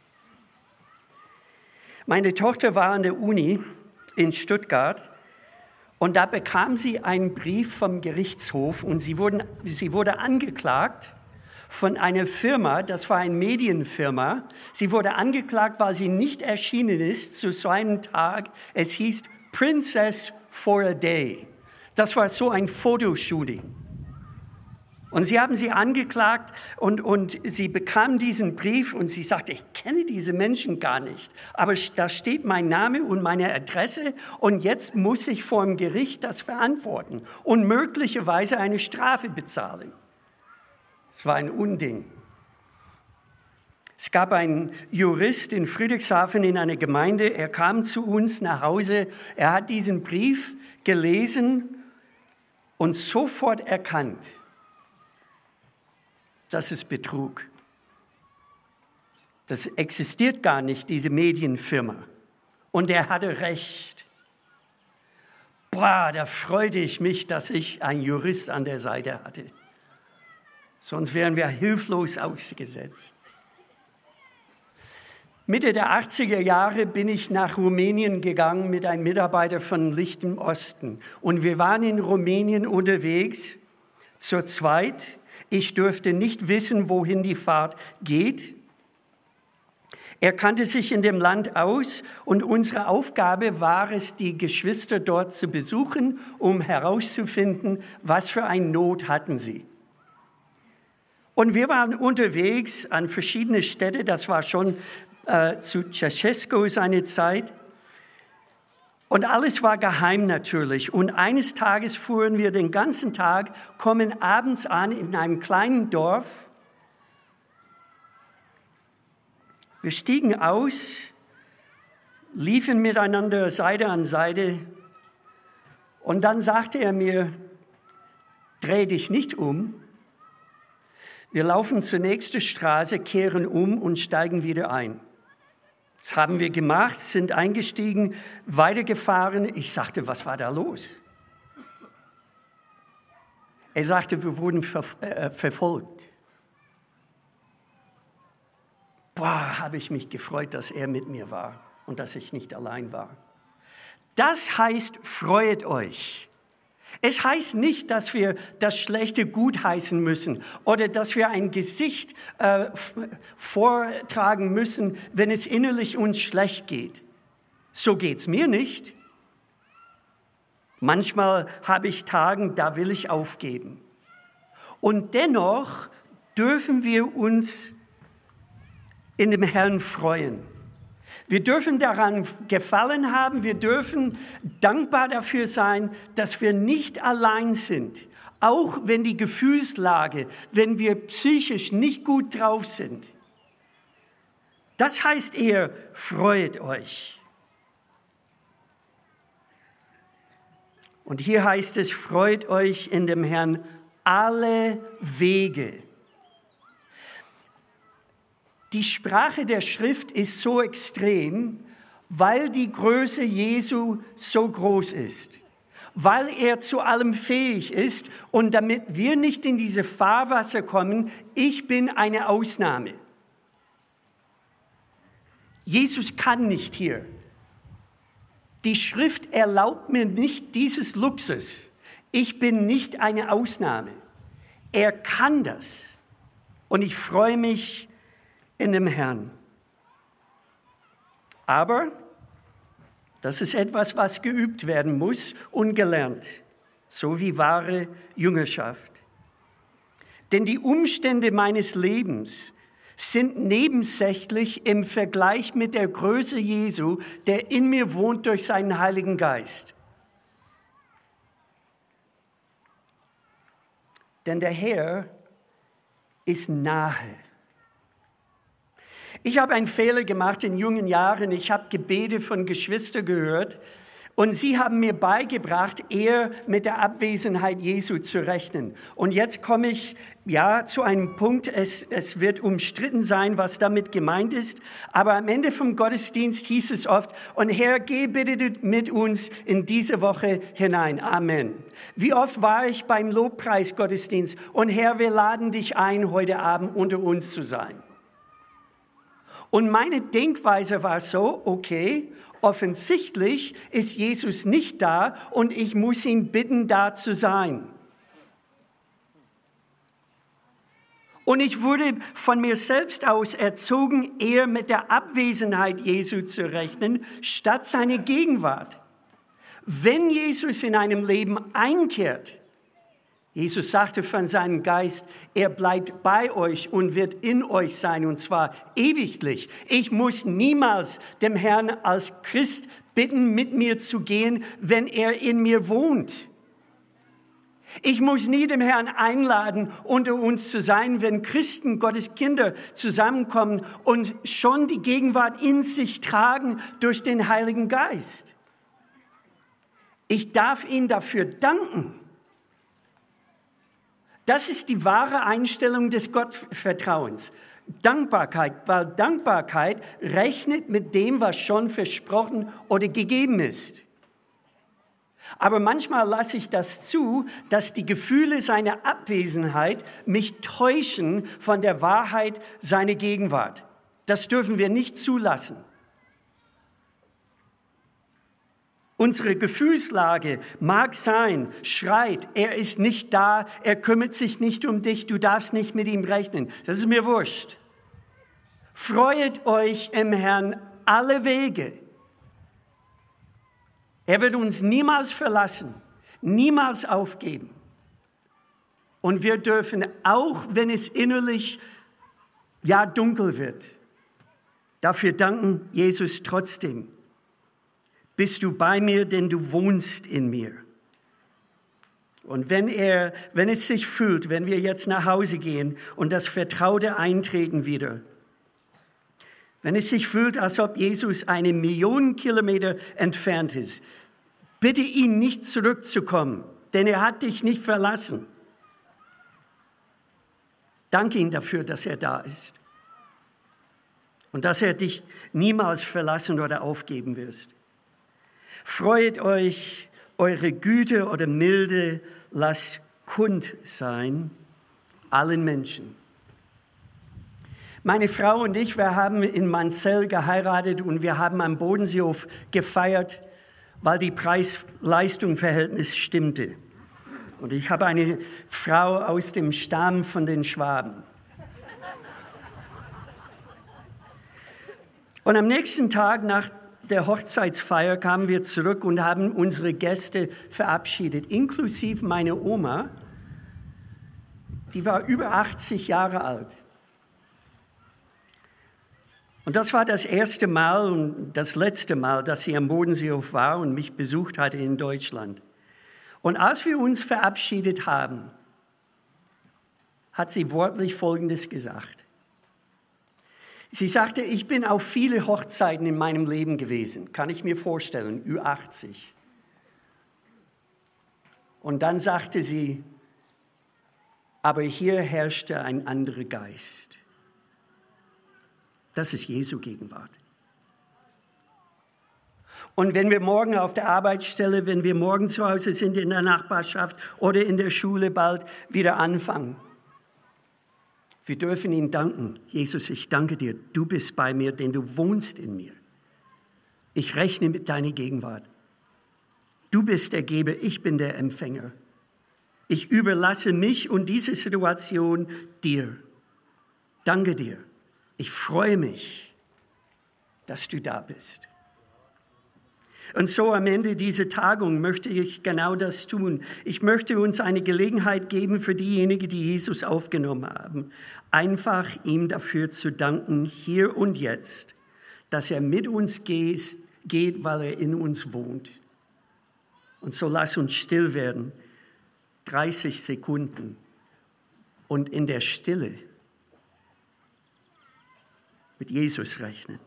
Meine Tochter war an der Uni in Stuttgart und da bekam sie einen Brief vom Gerichtshof und sie wurde angeklagt von einer Firma, das war eine Medienfirma. Sie wurde angeklagt, weil sie nicht erschienen ist zu so einem Tag. Es hieß Princess for a Day. Das war so ein Fotoshooting. Und sie haben sie angeklagt und sie bekam diesen Brief und sie sagte, ich kenne diese Menschen gar nicht. Aber da steht mein Name und meine Adresse und jetzt muss ich vor dem Gericht das verantworten und möglicherweise eine Strafe bezahlen. Es war ein Unding. Es gab einen Jurist in Friedrichshafen in einer Gemeinde, er kam zu uns nach Hause, er hat diesen Brief gelesen und sofort erkannt, das ist Betrug. Das existiert gar nicht, diese Medienfirma. Und er hatte recht. Da freute ich mich, dass ich einen Jurist an der Seite hatte. Sonst wären wir hilflos ausgesetzt. Mitte der 80er Jahre bin ich nach Rumänien gegangen mit einem Mitarbeiter von Licht im Osten. Und wir waren in Rumänien unterwegs, zu zweit. Ich durfte nicht wissen, wohin die Fahrt geht. Er kannte sich in dem Land aus und unsere Aufgabe war es, die Geschwister dort zu besuchen, um herauszufinden, was für eine Not hatten sie. Und wir waren unterwegs an verschiedene Städte, das war schon zu Ceausescu seine Zeit. Und alles war geheim natürlich. Und eines Tages fuhren wir den ganzen Tag, kommen abends an in einem kleinen Dorf. Wir stiegen aus, liefen miteinander Seite an Seite. Und dann sagte er mir, dreh dich nicht um. Wir laufen zur nächsten Straße, kehren um und steigen wieder ein. Das haben wir gemacht, sind eingestiegen, weitergefahren. Ich sagte, was war da los? Er sagte, wir wurden verfolgt. Boah, habe ich mich gefreut, dass er mit mir war und dass ich nicht allein war. Das heißt, freut euch. Es heißt nicht, dass wir das Schlechte gutheißen müssen oder dass wir ein Gesicht vortragen müssen, wenn es innerlich uns schlecht geht. So geht's mir nicht. Manchmal habe ich Tage, da will ich aufgeben. Und dennoch dürfen wir uns in dem Herrn freuen. Wir dürfen daran Gefallen haben, wir dürfen dankbar dafür sein, dass wir nicht allein sind, auch wenn die Gefühlslage, wenn wir psychisch nicht gut drauf sind. Das heißt eher, freut euch. Und hier heißt es, freut euch in dem Herrn alle Wege. Die Sprache der Schrift ist so extrem, weil die Größe Jesu so groß ist, weil er zu allem fähig ist und damit wir nicht in diese Fahrwasser kommen, ich bin eine Ausnahme. Jesus kann nicht hier. Die Schrift erlaubt mir nicht dieses Luxus. Ich bin nicht eine Ausnahme. Er kann das. Und ich freue mich in dem Herrn. Aber das ist etwas, was geübt werden muss und gelernt, so wie wahre Jüngerschaft. Denn die Umstände meines Lebens sind nebensächlich im Vergleich mit der Größe Jesu, der in mir wohnt durch seinen Heiligen Geist. Denn der Herr ist nahe. Ich habe einen Fehler gemacht in jungen Jahren. Ich habe Gebete von Geschwistern gehört und sie haben mir beigebracht, eher mit der Abwesenheit Jesu zu rechnen. Und jetzt komme ich zu einem Punkt, es wird umstritten sein, was damit gemeint ist. Aber am Ende vom Gottesdienst hieß es oft, und Herr, geh bitte mit uns in diese Woche hinein. Amen. Wie oft war ich beim Lobpreisgottesdienst und Herr, wir laden dich ein, heute Abend unter uns zu sein. Und meine Denkweise war so, okay, offensichtlich ist Jesus nicht da und ich muss ihn bitten, da zu sein. Und ich wurde von mir selbst aus erzogen, eher mit der Abwesenheit Jesu zu rechnen, statt seine Gegenwart. Wenn Jesus in einem Leben einkehrt, Jesus sagte von seinem Geist, er bleibt bei euch und wird in euch sein, und zwar ewiglich. Ich muss niemals dem Herrn als Christ bitten, mit mir zu gehen, wenn er in mir wohnt. Ich muss nie dem Herrn einladen, unter uns zu sein, wenn Christen, Gottes Kinder zusammenkommen und schon die Gegenwart in sich tragen durch den Heiligen Geist. Ich darf ihm dafür danken. Das ist die wahre Einstellung des Gottvertrauens. Dankbarkeit, weil Dankbarkeit rechnet mit dem, was schon versprochen oder gegeben ist. Aber manchmal lasse ich das zu, dass die Gefühle seiner Abwesenheit mich täuschen von der Wahrheit seiner Gegenwart. Das dürfen wir nicht zulassen. Unsere Gefühlslage mag sein, schreit, er ist nicht da, er kümmert sich nicht um dich, du darfst nicht mit ihm rechnen. Das ist mir wurscht. Freut euch im Herrn alle Wege. Er wird uns niemals verlassen, niemals aufgeben. Und wir dürfen, auch wenn es innerlich dunkel wird, dafür danken, Jesus, trotzdem bist du bei mir, denn du wohnst in mir. Und wenn es sich fühlt, wenn wir jetzt nach Hause gehen und das Vertraute eintreten wieder, wenn es sich fühlt, als ob Jesus 1 Million Kilometer entfernt ist, bitte ihn nicht zurückzukommen, denn er hat dich nicht verlassen. Danke ihm dafür, dass er da ist und dass er dich niemals verlassen oder aufgeben wird. Freut euch, eure Güte oder Milde lasst kund sein allen Menschen. Meine Frau und ich, wir haben in Manzell geheiratet und wir haben am Bodenseehof gefeiert, weil die Preis-Leistung-Verhältnis stimmte. Und ich habe eine Frau aus dem Stamm von den Schwaben. Und am nächsten Tag nach der Hochzeitsfeier kamen wir zurück und haben unsere Gäste verabschiedet, inklusive meine Oma, die war über 80 Jahre alt. Und das war das erste Mal und das letzte Mal, dass sie am Bodenseehof war und mich besucht hatte in Deutschland. Und als wir uns verabschiedet haben, hat sie wortlich Folgendes gesagt. Sie sagte, ich bin auf viele Hochzeiten in meinem Leben gewesen, kann ich mir vorstellen, Ü80. Und dann sagte sie, aber hier herrschte ein anderer Geist. Das ist Jesu Gegenwart. Und wenn wir morgen auf der Arbeitsstelle, wenn wir morgen zu Hause sind in der Nachbarschaft oder in der Schule bald wieder anfangen, wir dürfen ihm danken. Jesus, ich danke dir, du bist bei mir, denn du wohnst in mir. Ich rechne mit deiner Gegenwart. Du bist der Geber, ich bin der Empfänger. Ich überlasse mich und diese Situation dir. Danke dir. Ich freue mich, dass du da bist. Und so am Ende dieser Tagung möchte ich genau das tun. Ich möchte uns eine Gelegenheit geben für diejenigen, die Jesus aufgenommen haben, einfach ihm dafür zu danken, hier und jetzt, dass er mit uns geht, weil er in uns wohnt. Und so lass uns still werden, 30 Sekunden und in der Stille mit Jesus rechnen.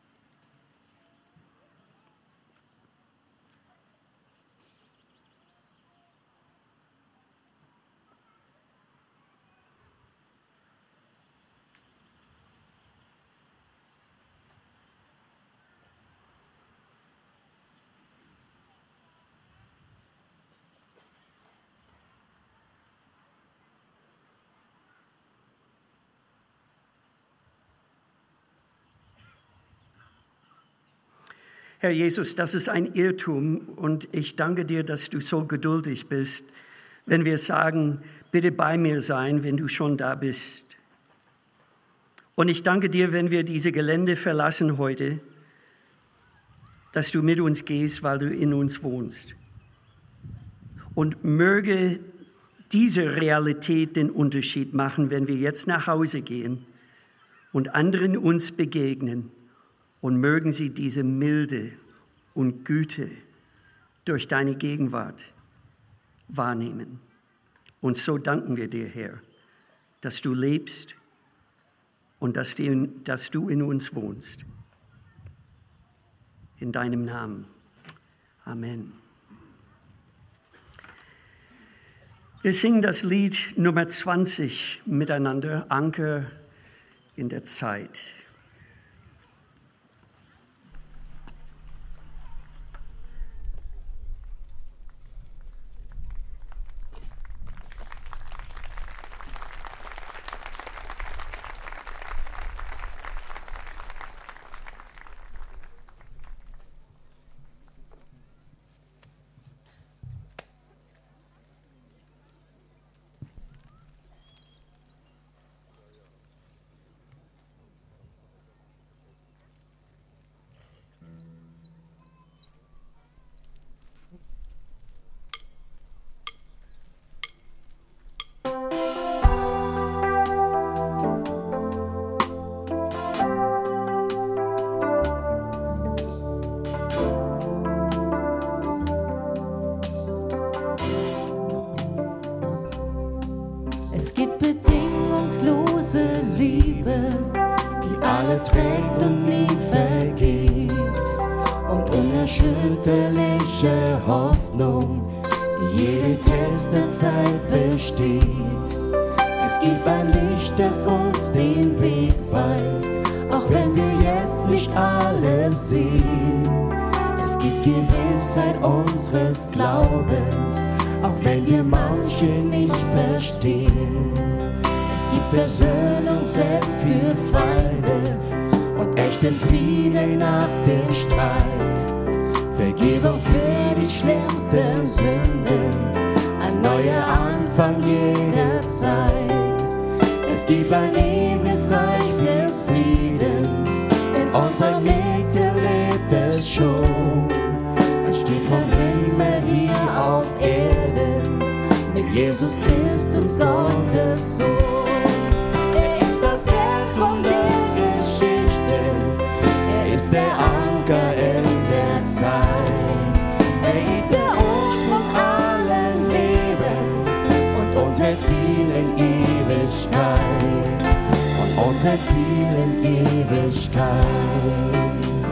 Herr Jesus, das ist ein Irrtum und ich danke dir, dass du so geduldig bist, wenn wir sagen, bitte bei mir sein, wenn du schon da bist. Und ich danke dir, wenn wir diese Gelände verlassen heute, dass du mit uns gehst, weil du in uns wohnst. Und möge diese Realität den Unterschied machen, wenn wir jetzt nach Hause gehen und anderen uns begegnen. Und mögen sie diese Milde und Güte durch deine Gegenwart wahrnehmen. Und so danken wir dir, Herr, dass du lebst und dass du in uns wohnst. In deinem Namen. Amen. Wir singen das Lied Nummer 20 miteinander, Anker in der Zeit. alles trägt und nie vergeht und unerschütterliche Hoffnung, die jede Test der Zeit besteht. Es gibt ein Licht, das uns den Weg weist, auch wenn wir jetzt nicht alles sehen. Es gibt Gewissheit unseres Glaubens, auch wenn wir manche nicht verstehen. Es gibt Versöhnung selbst für Feinde und echten Frieden nach dem Streit. Vergebung für die schlimmsten Sünden, ein neuer Anfang jederzeit. Es gibt ein ewiges Reich des Friedens, in unserer Mitte lebt es schon. Ein Stück vom Himmel hier auf Erden, mit Jesus Christus, Gottes Sohn. Er ist das Zentrum der Geschichte, er ist der Anker in der Zeit. Er ist der Ursprung allen Lebens und unser Ziel in Ewigkeit. Und unser Ziel in Ewigkeit.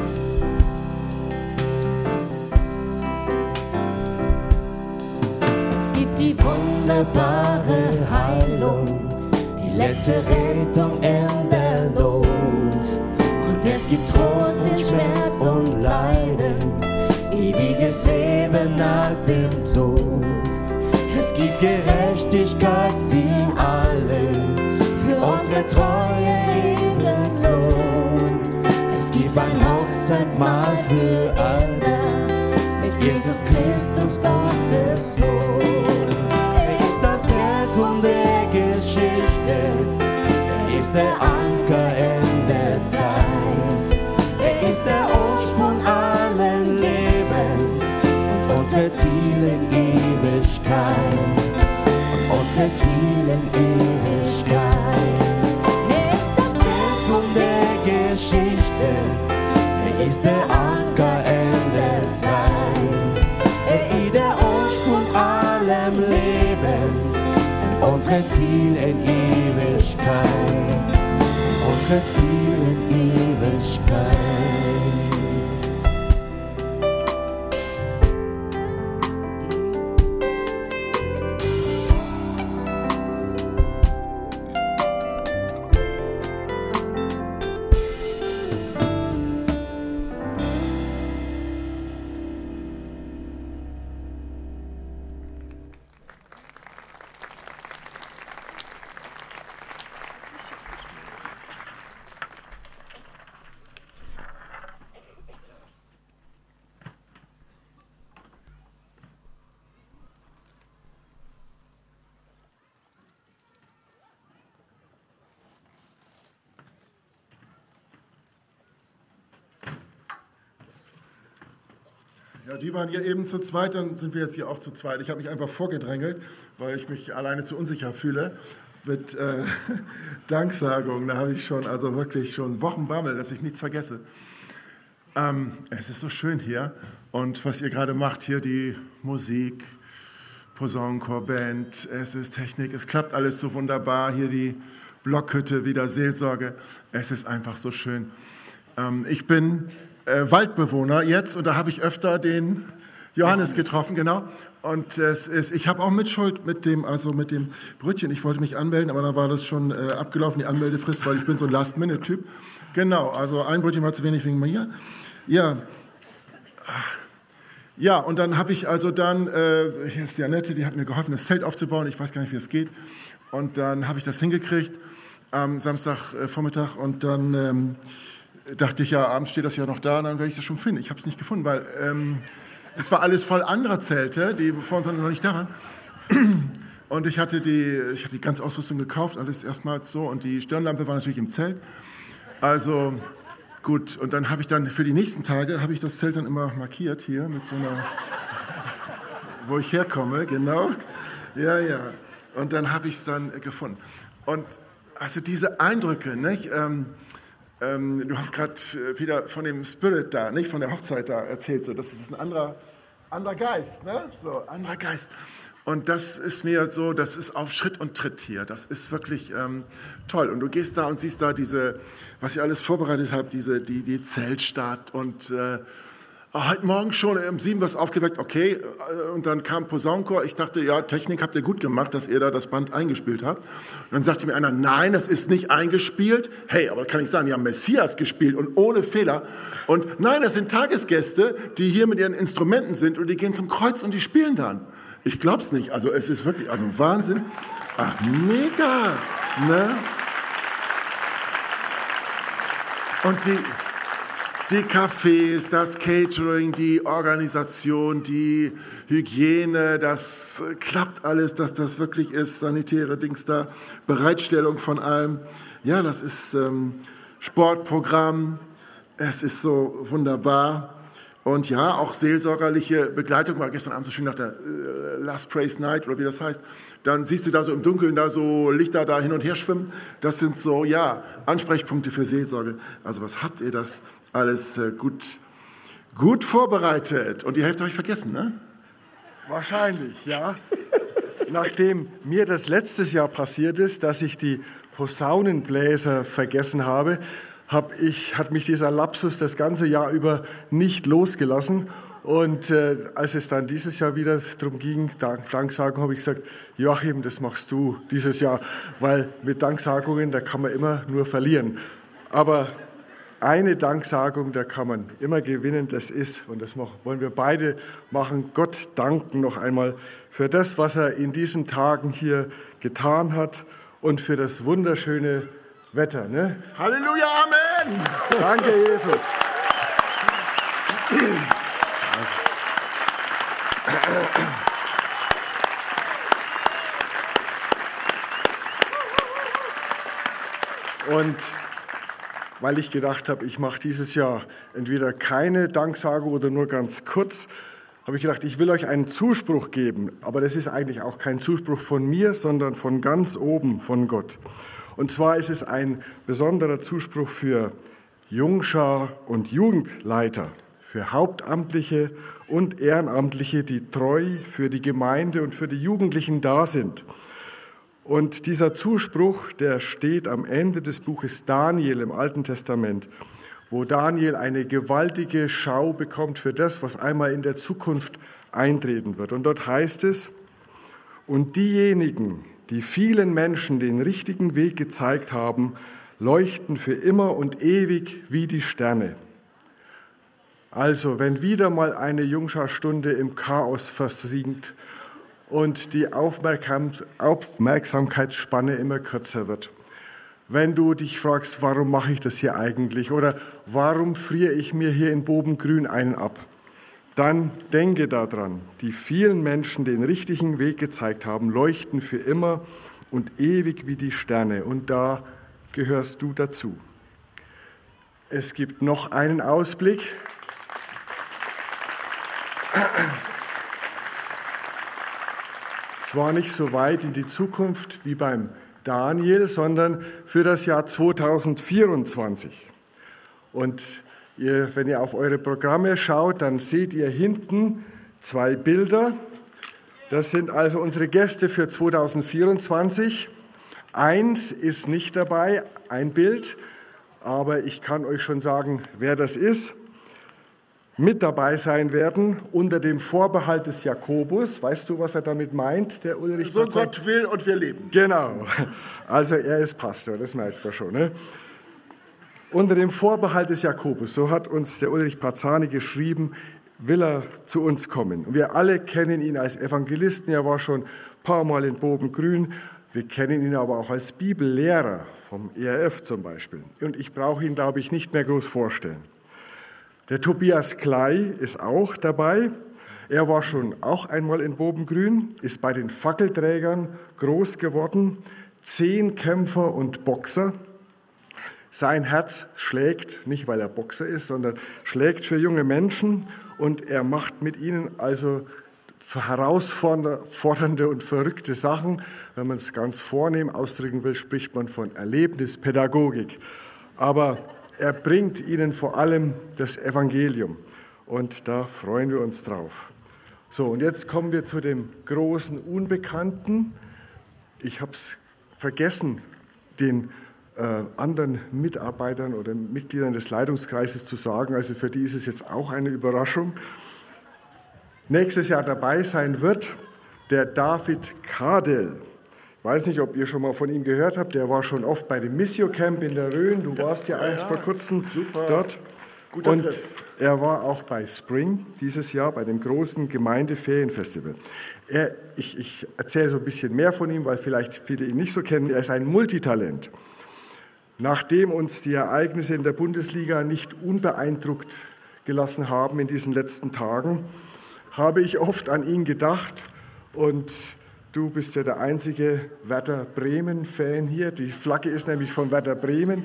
Es gibt die wunderbare Heilung, die letzte Rettung in der Not. Und es gibt Trost in Schmerz und Leiden, ewiges Leben nach dem Tod. Es gibt Gerechtigkeit für alle, für unsere Treue ewigen Lohn. Es gibt ein Hochzeitmahl für alle, mit Jesus Christus, Gottes Sohn. Er ist das Zentrum der Geschichte, er ist der Anker in der Zeit. Er ist der Ursprung allen Lebens und unser Ziel in Ewigkeit. Und unser Ziel in Ewigkeit. Er ist das Zentrum der Geschichte, er ist der Anker in der Zeit. Er ist der Ursprung allem Lebens und unser Ziel in Ewigkeit. Unser Ziel in Ewigkeit. Ja, die waren hier eben zu zweit, dann sind wir jetzt hier auch zu zweit. Ich habe mich einfach vorgedrängelt, weil ich mich alleine zu unsicher fühle mit Danksagungen. Da habe ich schon, also wirklich schon Wochenbammel, dass ich nichts vergesse. Es ist so schön hier und was ihr gerade macht, hier die Musik, Posaunenchor, Band, es ist Technik, es klappt alles so wunderbar, hier die Blockhütte, wieder Seelsorge, es ist einfach so schön. Ich bin Waldbewohner jetzt und da habe ich öfter den Johannes getroffen, genau. Und ich habe auch Mitschuld mit dem Brötchen. Ich wollte mich anmelden, aber da war das schon abgelaufen, die Anmeldefrist, weil ich bin so ein Last-Minute-Typ. Genau, also ein Brötchen war zu wenig wegen mir. Ja. Ja, und dann habe ich hier ist die Annette, die hat mir geholfen, das Zelt aufzubauen. Ich weiß gar nicht, wie es geht. Und dann habe ich das hingekriegt am Samstagvormittag und dann dachte ich, ja, abends steht das ja noch da, dann werde ich das schon finden. Ich habe es nicht gefunden, weil es war alles voll anderer Zelte, die vorhin noch nicht da waren. Und ich hatte die ganze Ausrüstung gekauft, alles erstmals so. Und die Stirnlampe war natürlich im Zelt. Also gut, und dann habe ich dann für die nächsten Tage, habe ich das Zelt dann immer markiert hier mit so einer, wo ich herkomme, genau. Ja, ja. Und dann habe ich es dann gefunden. Und also diese Eindrücke, nicht? Du hast gerade wieder von dem Spirit da, nicht von der Hochzeit da erzählt, so, das ist ein anderer Geist, ne? So, anderer Geist. Und das ist mir so, das ist auf Schritt und Tritt hier. Das ist wirklich toll. Und du gehst da und siehst da diese, was ihr alles vorbereitet habt, die Zeltstadt. Und heute Morgen schon um 7 was aufgeweckt, okay. Und dann kam Posaunenchor. Ich dachte, ja, Technik habt ihr gut gemacht, dass ihr da das Band eingespielt habt. Und dann sagte mir einer, nein, das ist nicht eingespielt. Hey, aber kann ich sagen, die haben Messias gespielt und ohne Fehler. Und nein, das sind Tagesgäste, die hier mit ihren Instrumenten sind und die gehen zum Kreuz und die spielen dann. Ich glaub's nicht. Also es ist wirklich, also Wahnsinn. Ach, mega. Ne? Und die Cafés, das Catering, die Organisation, die Hygiene, das klappt alles, dass das wirklich ist, sanitäre Dings da, Bereitstellung von allem. Ja, das ist Sportprogramm. Es ist so wunderbar. Und ja, auch seelsorgerliche Begleitung, war gestern Abend so schön nach der Last Praise Night oder wie das heißt. Dann siehst du da so im Dunkeln da so Lichter da hin und her schwimmen. Das sind so, ja, Ansprechpunkte für Seelsorge. Also was habt ihr das alles gut vorbereitet? Und die Hälfte habe ich vergessen, ne? Wahrscheinlich, ja. Nachdem mir das letztes Jahr passiert ist, dass ich die Posaunenbläser vergessen habe, hat mich dieser Lapsus das ganze Jahr über nicht losgelassen. Und als es dann dieses Jahr wieder darum ging, Danksagung, habe ich gesagt, Joachim, das machst du dieses Jahr, weil mit Danksagungen, da kann man immer nur verlieren. Aber eine Danksagung, da kann man immer gewinnen, das ist, und das wollen wir beide machen, Gott danken noch einmal für das, was er in diesen Tagen hier getan hat und für das wunderschöne Wetter. Ne? Halleluja, Amen! Danke, Jesus. Und weil ich gedacht habe, ich mache dieses Jahr entweder keine Danksagung oder nur ganz kurz, habe ich gedacht, ich will euch einen Zuspruch geben. Aber das ist eigentlich auch kein Zuspruch von mir, sondern von ganz oben, von Gott. Und zwar ist es ein besonderer Zuspruch für Jungschar und Jugendleiter, für Hauptamtliche und Ehrenamtliche, die treu für die Gemeinde und für die Jugendlichen da sind. Und dieser Zuspruch, der steht am Ende des Buches Daniel im Alten Testament, wo Daniel eine gewaltige Schau bekommt für das, was einmal in der Zukunft eintreten wird. Und dort heißt es, und diejenigen, die vielen Menschen den richtigen Weg gezeigt haben, leuchten für immer und ewig wie die Sterne. Also, wenn wieder mal eine Jungscharstunde im Chaos versinkt und die Aufmerksamkeitsspanne immer kürzer wird, wenn du dich fragst, warum mache ich das hier eigentlich oder warum friere ich mir hier in Bobengrün einen ab, dann denke daran, die vielen Menschen den richtigen Weg gezeigt haben, leuchten für immer und ewig wie die Sterne. Und da gehörst du dazu. Es gibt noch einen Ausblick. Zwar nicht so weit in die Zukunft wie beim Daniel, sondern für das Jahr 2024. Und wenn ihr auf eure Programme schaut, dann seht ihr hinten 2 Bilder. Das sind also unsere Gäste für 2024. Eins ist nicht dabei, ein Bild, aber ich kann euch schon sagen, wer das ist. Mit dabei sein werden unter dem Vorbehalt des Jakobus. Weißt du, was er damit meint, der Ulrich? So Gott will und wir leben. Genau. Also er ist Pastor, das merkt man schon. Ne? Unter dem Vorbehalt des Jakobus, so hat uns der Ulrich Parzani geschrieben, will er zu uns kommen. Und wir alle kennen ihn als Evangelisten, er war schon ein paar Mal in Bobengrün. Wir kennen ihn aber auch als Bibellehrer vom ERF zum Beispiel. Und ich brauche ihn, glaube ich, nicht mehr groß vorstellen. Der Tobias Klei ist auch dabei. Er war schon auch einmal in Bobengrün, ist bei den Fackelträgern groß geworden, 10 Kämpfer und Boxer. Sein Herz schlägt, nicht weil er Boxer ist, sondern schlägt für junge Menschen und er macht mit ihnen also herausfordernde und verrückte Sachen. Wenn man es ganz vornehm ausdrücken will, spricht man von Erlebnispädagogik. Aber er bringt ihnen vor allem das Evangelium und da freuen wir uns drauf. So, und jetzt kommen wir zu dem großen Unbekannten. Ich habe es vergessen, den anderen Mitarbeitern oder Mitgliedern des Leitungskreises zu sagen. Also für die ist es jetzt auch eine Überraschung. Nächstes Jahr dabei sein wird der David Kadel. Ich weiß nicht, ob ihr schon mal von ihm gehört habt. Der war schon oft bei dem Missio Camp in der Rhön. Du warst ja eigentlich vor kurzem dort. Und er war auch bei Spring dieses Jahr, bei dem großen Gemeindeferienfestival. Ich erzähle so ein bisschen mehr von ihm, weil vielleicht viele ihn nicht so kennen. Er ist ein Multitalent. Nachdem uns die Ereignisse in der Bundesliga nicht unbeeindruckt gelassen haben in diesen letzten Tagen, habe ich oft an ihn gedacht. Und du bist ja der einzige Werder Bremen-Fan hier. Die Flagge ist nämlich von Werder Bremen.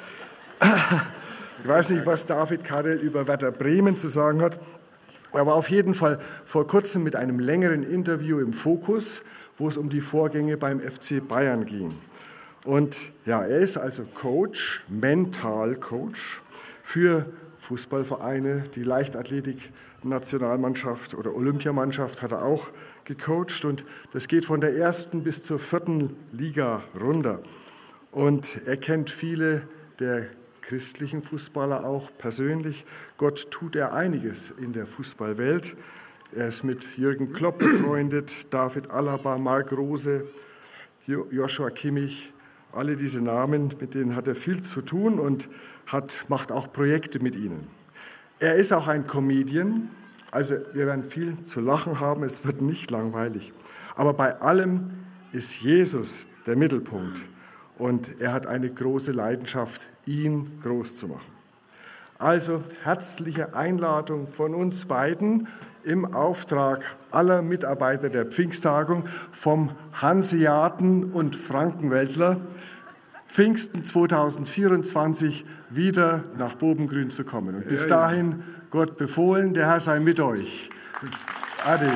Ich weiß nicht, was David Kadel über Werder Bremen zu sagen hat. Er war auf jeden Fall vor kurzem mit einem längeren Interview im Fokus, wo es um die Vorgänge beim FC Bayern ging. Und ja, er ist also Coach, Mentalcoach für Fußballvereine. Die Leichtathletik-Nationalmannschaft oder Olympiamannschaft hat er auch gecoacht. Und das geht von der 1. bis zur 4. Liga runter. Und er kennt viele der christlichen Fußballer auch persönlich. Gott tut er einiges in der Fußballwelt. Er ist mit Jürgen Klopp befreundet, David Alaba, Marc Rose, Joshua Kimmich. Alle diese Namen, mit denen hat er viel zu tun und macht auch Projekte mit ihnen. Er ist auch ein Comedian, also wir werden viel zu lachen haben, es wird nicht langweilig. Aber bei allem ist Jesus der Mittelpunkt und er hat eine große Leidenschaft, ihn groß zu machen. Also herzliche Einladung von uns beiden im Auftrag aller Mitarbeiter der Pfingsttagung vom Hanseaten und Frankenwäldler, Pfingsten 2024 wieder nach Bobengrün zu kommen. Und bis dahin, Gott befohlen, der Herr sei mit euch. Ade.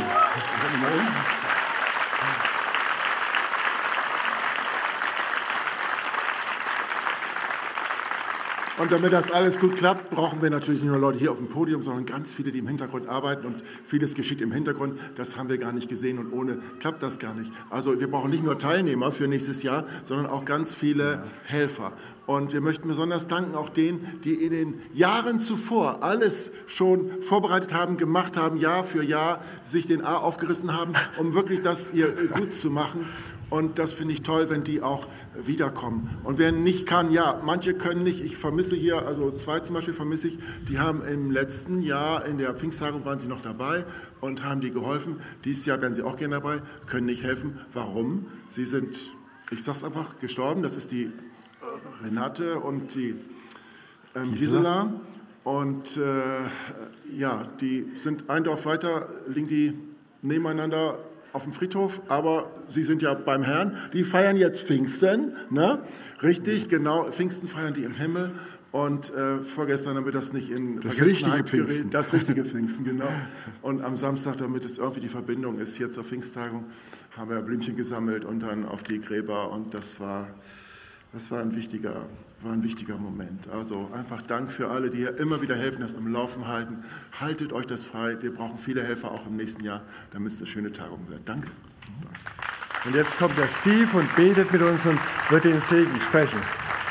Und damit das alles gut klappt, brauchen wir natürlich nicht nur Leute hier auf dem Podium, sondern ganz viele, die im Hintergrund arbeiten. Und vieles geschieht im Hintergrund. Das haben wir gar nicht gesehen und ohne klappt das gar nicht. Also wir brauchen nicht nur Teilnehmer für nächstes Jahr, sondern auch ganz viele Helfer. Und wir möchten besonders danken auch denen, die in den Jahren zuvor alles schon vorbereitet haben, gemacht haben, Jahr für Jahr, sich den A aufgerissen haben, um wirklich das hier gut zu machen. Und das finde ich toll, wenn die auch wiederkommen. Und wer nicht kann, ja, manche können nicht. Ich vermisse hier, also 2 zum Beispiel vermisse ich, die haben im letzten Jahr in der Pfingsttagung waren sie noch dabei und haben die geholfen. Dieses Jahr wären sie auch gerne dabei, können nicht helfen. Warum? Sie sind, ich sag's einfach, gestorben. Das ist die Renate und die Gisela. Und ja, die sind ein Dorf weiter, liegen die nebeneinander auf dem Friedhof, aber sie sind ja beim Herrn. Die feiern jetzt Pfingsten, ne? Richtig, genau. Pfingsten feiern die im Himmel. Und vorgestern, damit das nicht in Vergessenheit gerät, das richtige Pfingsten, genau. Und am Samstag, damit es irgendwie die Verbindung ist, hier zur Pfingsttagung, haben wir Blümchen gesammelt und dann auf die Gräber. Und das war ein wichtiger Moment. Also einfach Dank für alle, die hier immer wieder helfen, das am Laufen halten. Haltet euch das frei. Wir brauchen viele Helfer auch im nächsten Jahr, damit es eine schöne Tagung wird. Danke. Und jetzt kommt der Steve und betet mit uns und wird den Segen sprechen.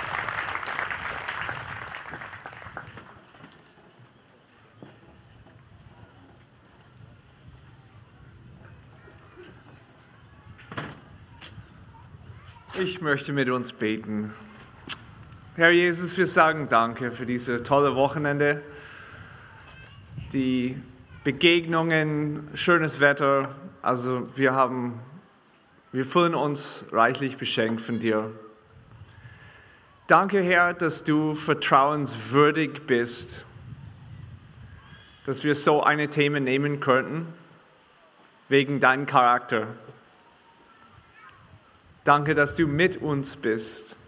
Ich möchte mit uns beten. Herr Jesus, wir sagen Danke für diese tolle Wochenende, die Begegnungen, schönes Wetter. Also wir fühlen uns reichlich beschenkt von dir. Danke, Herr, dass du vertrauenswürdig bist, dass wir so eine Thema nehmen könnten, wegen deinem Charakter. Danke, dass du mit uns bist,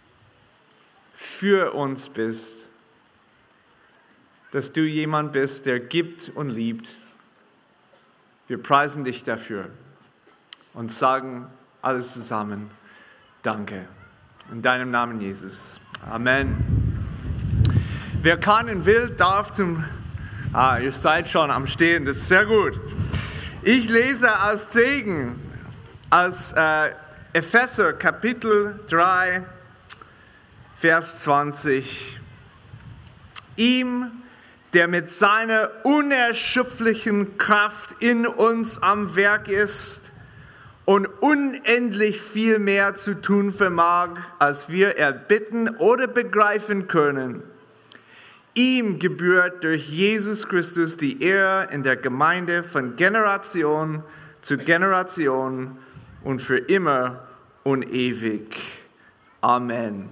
für uns bist, dass du jemand bist, der gibt und liebt. Wir preisen dich dafür und sagen alles zusammen Danke. In deinem Namen, Jesus. Amen. Wer kann und will, darf ihr seid schon am Stehen, das ist sehr gut. Ich lese als Segen aus Epheser Kapitel 3, Vers 20. Ihm, der mit seiner unerschöpflichen Kraft in uns am Werk ist und unendlich viel mehr zu tun vermag, als wir erbitten oder begreifen können. Ihm gebührt durch Jesus Christus die Ehre in der Gemeinde von Generation zu Generation und für immer und ewig. Amen.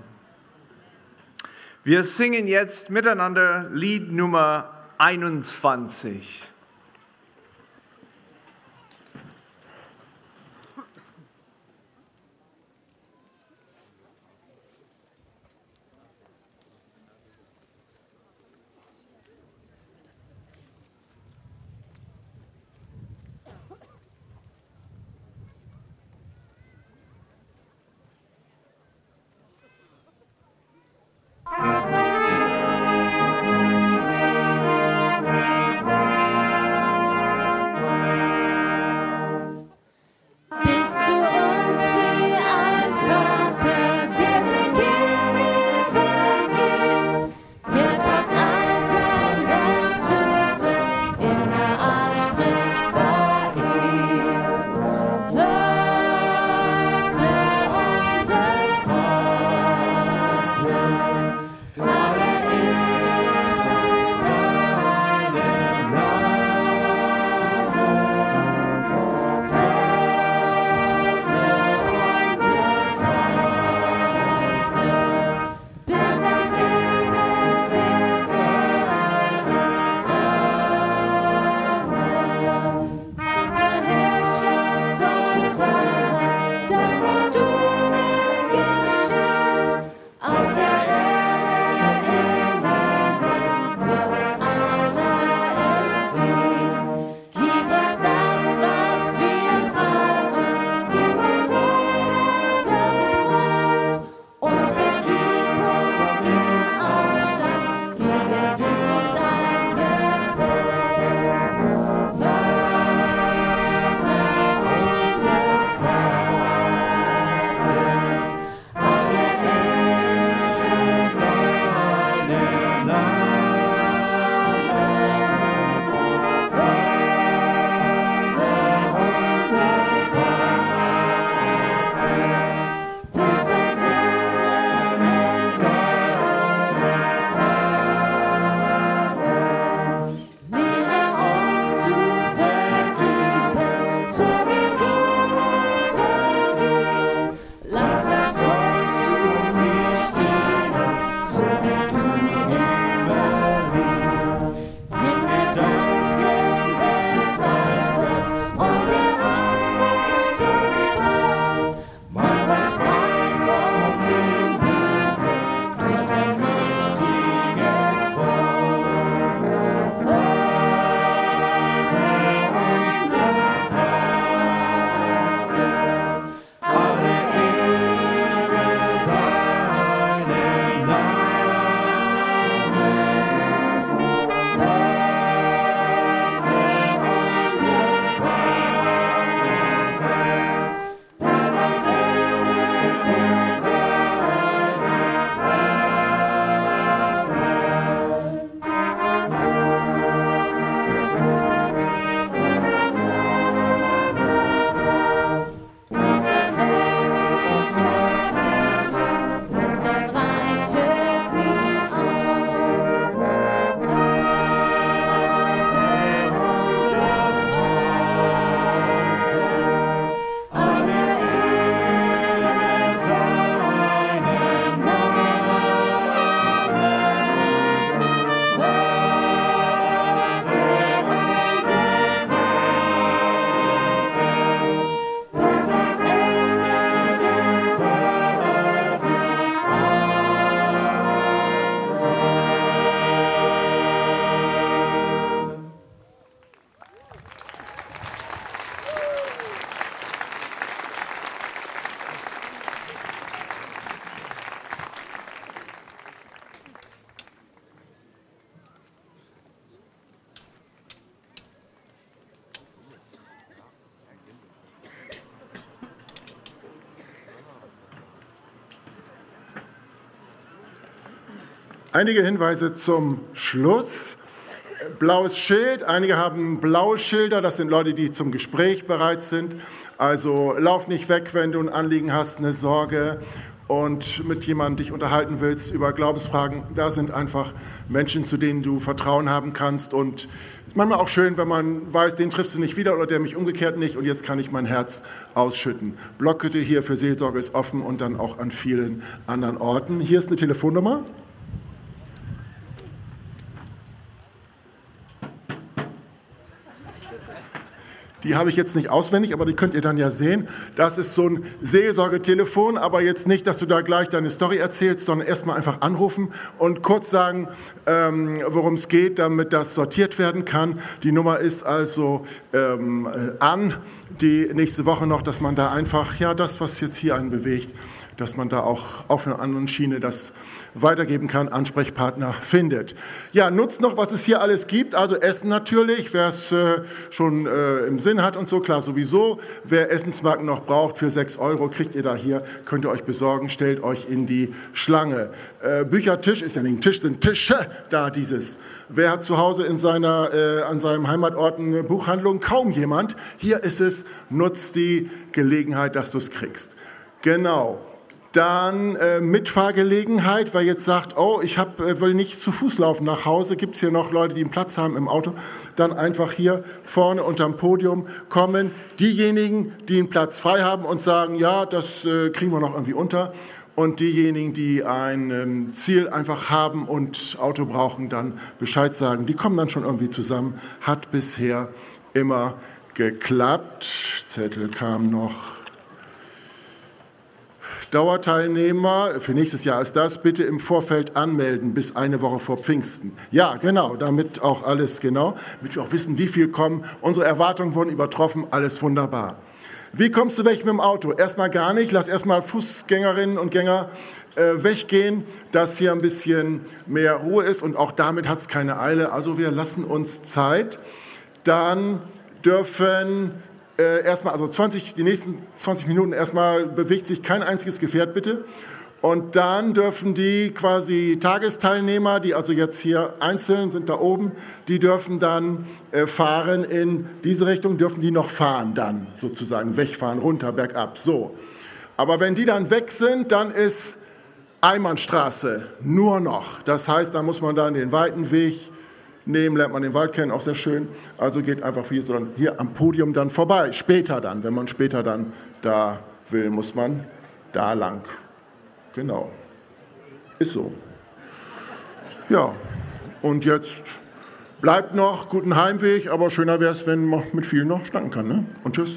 Wir singen jetzt miteinander Lied Nummer 21. Einige Hinweise zum Schluss. Blaues Schild, einige haben blaue Schilder, das sind Leute, die zum Gespräch bereit sind. Also lauf nicht weg, wenn du ein Anliegen hast, eine Sorge und mit jemandem dich unterhalten willst über Glaubensfragen. Da sind einfach Menschen, zu denen du Vertrauen haben kannst. Und es ist manchmal auch schön, wenn man weiß, den triffst du nicht wieder oder der mich umgekehrt nicht und jetzt kann ich mein Herz ausschütten. Blockhütte hier für Seelsorge ist offen und dann auch an vielen anderen Orten. Hier ist eine Telefonnummer. Die habe ich jetzt nicht auswendig, aber die könnt ihr dann ja sehen. Das ist so ein Seelsorgetelefon, aber jetzt nicht, dass du da gleich deine Story erzählst, sondern erstmal einfach anrufen und kurz sagen, worum es geht, damit das sortiert werden kann. Die Nummer ist also an die nächste Woche noch, dass man da einfach, ja, das, was jetzt hier einen bewegt, dass man da auch auf einer anderen Schiene das weitergeben kann, Ansprechpartner findet. Ja, nutzt noch, was es hier alles gibt, also Essen natürlich, wer es schon im Sinn hat und so, klar sowieso. Wer Essensmarken noch braucht für 6 € kriegt ihr da hier, könnt ihr euch besorgen, stellt euch in die Schlange. Büchertisch ist ja nicht ein Tisch, sind Tische da dieses. Wer hat zu Hause an seinem Heimatort eine Buchhandlung? Kaum jemand. Hier ist es, nutzt die Gelegenheit, dass du es kriegst. Genau. Dann Mitfahrgelegenheit, wer jetzt sagt, oh, ich will nicht zu Fuß laufen nach Hause, gibt es hier noch Leute, die einen Platz haben im Auto, dann einfach hier vorne unterm Podium kommen. Diejenigen, die einen Platz frei haben und sagen, ja, das kriegen wir noch irgendwie unter. Und diejenigen, die ein Ziel einfach haben und Auto brauchen, dann Bescheid sagen. Die kommen dann schon irgendwie zusammen. Hat bisher immer geklappt. Zettel kam noch. Dauerteilnehmer, für nächstes Jahr ist das, bitte im Vorfeld anmelden, bis eine Woche vor Pfingsten. Ja, genau, damit auch alles genau, damit wir auch wissen, wie viel kommen. Unsere Erwartungen wurden übertroffen, alles wunderbar. Wie kommst du weg mit dem Auto? Erstmal gar nicht, lass erstmal Fußgängerinnen und Gänger weggehen, dass hier ein bisschen mehr Ruhe ist und auch damit hat es keine Eile. Also wir lassen uns Zeit. Dann dürfen erstmal, also die nächsten 20 Minuten erstmal bewegt sich kein einziges Gefährt, bitte. Und dann dürfen die quasi Tagesteilnehmer, die also jetzt hier einzeln sind da oben, die dürfen dann fahren in diese Richtung, dürfen die noch fahren dann sozusagen, wegfahren, runter, bergab, so. Aber wenn die dann weg sind, dann ist Einbahnstraße nur noch. Das heißt, da muss man dann den weiten Weg nehmen, lernt man den Wald kennen, auch sehr schön. Also geht einfach hier am Podium dann vorbei. Später dann, wenn man später dann da will, muss man da lang. Genau. Ist so. Ja, und jetzt bleibt noch guten Heimweg, aber schöner wäre es, wenn man mit vielen noch schnacken kann. Ne? Und tschüss.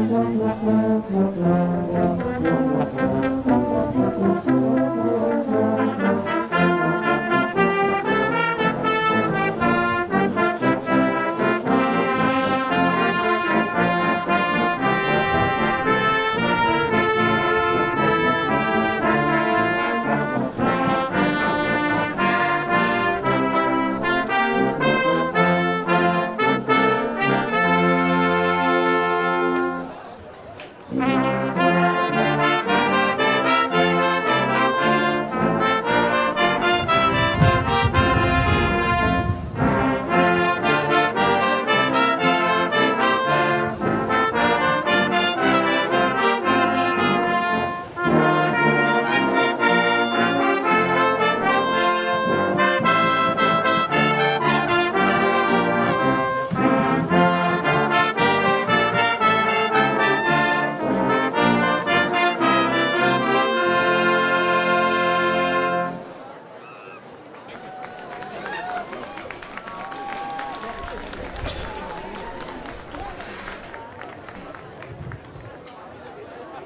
Thank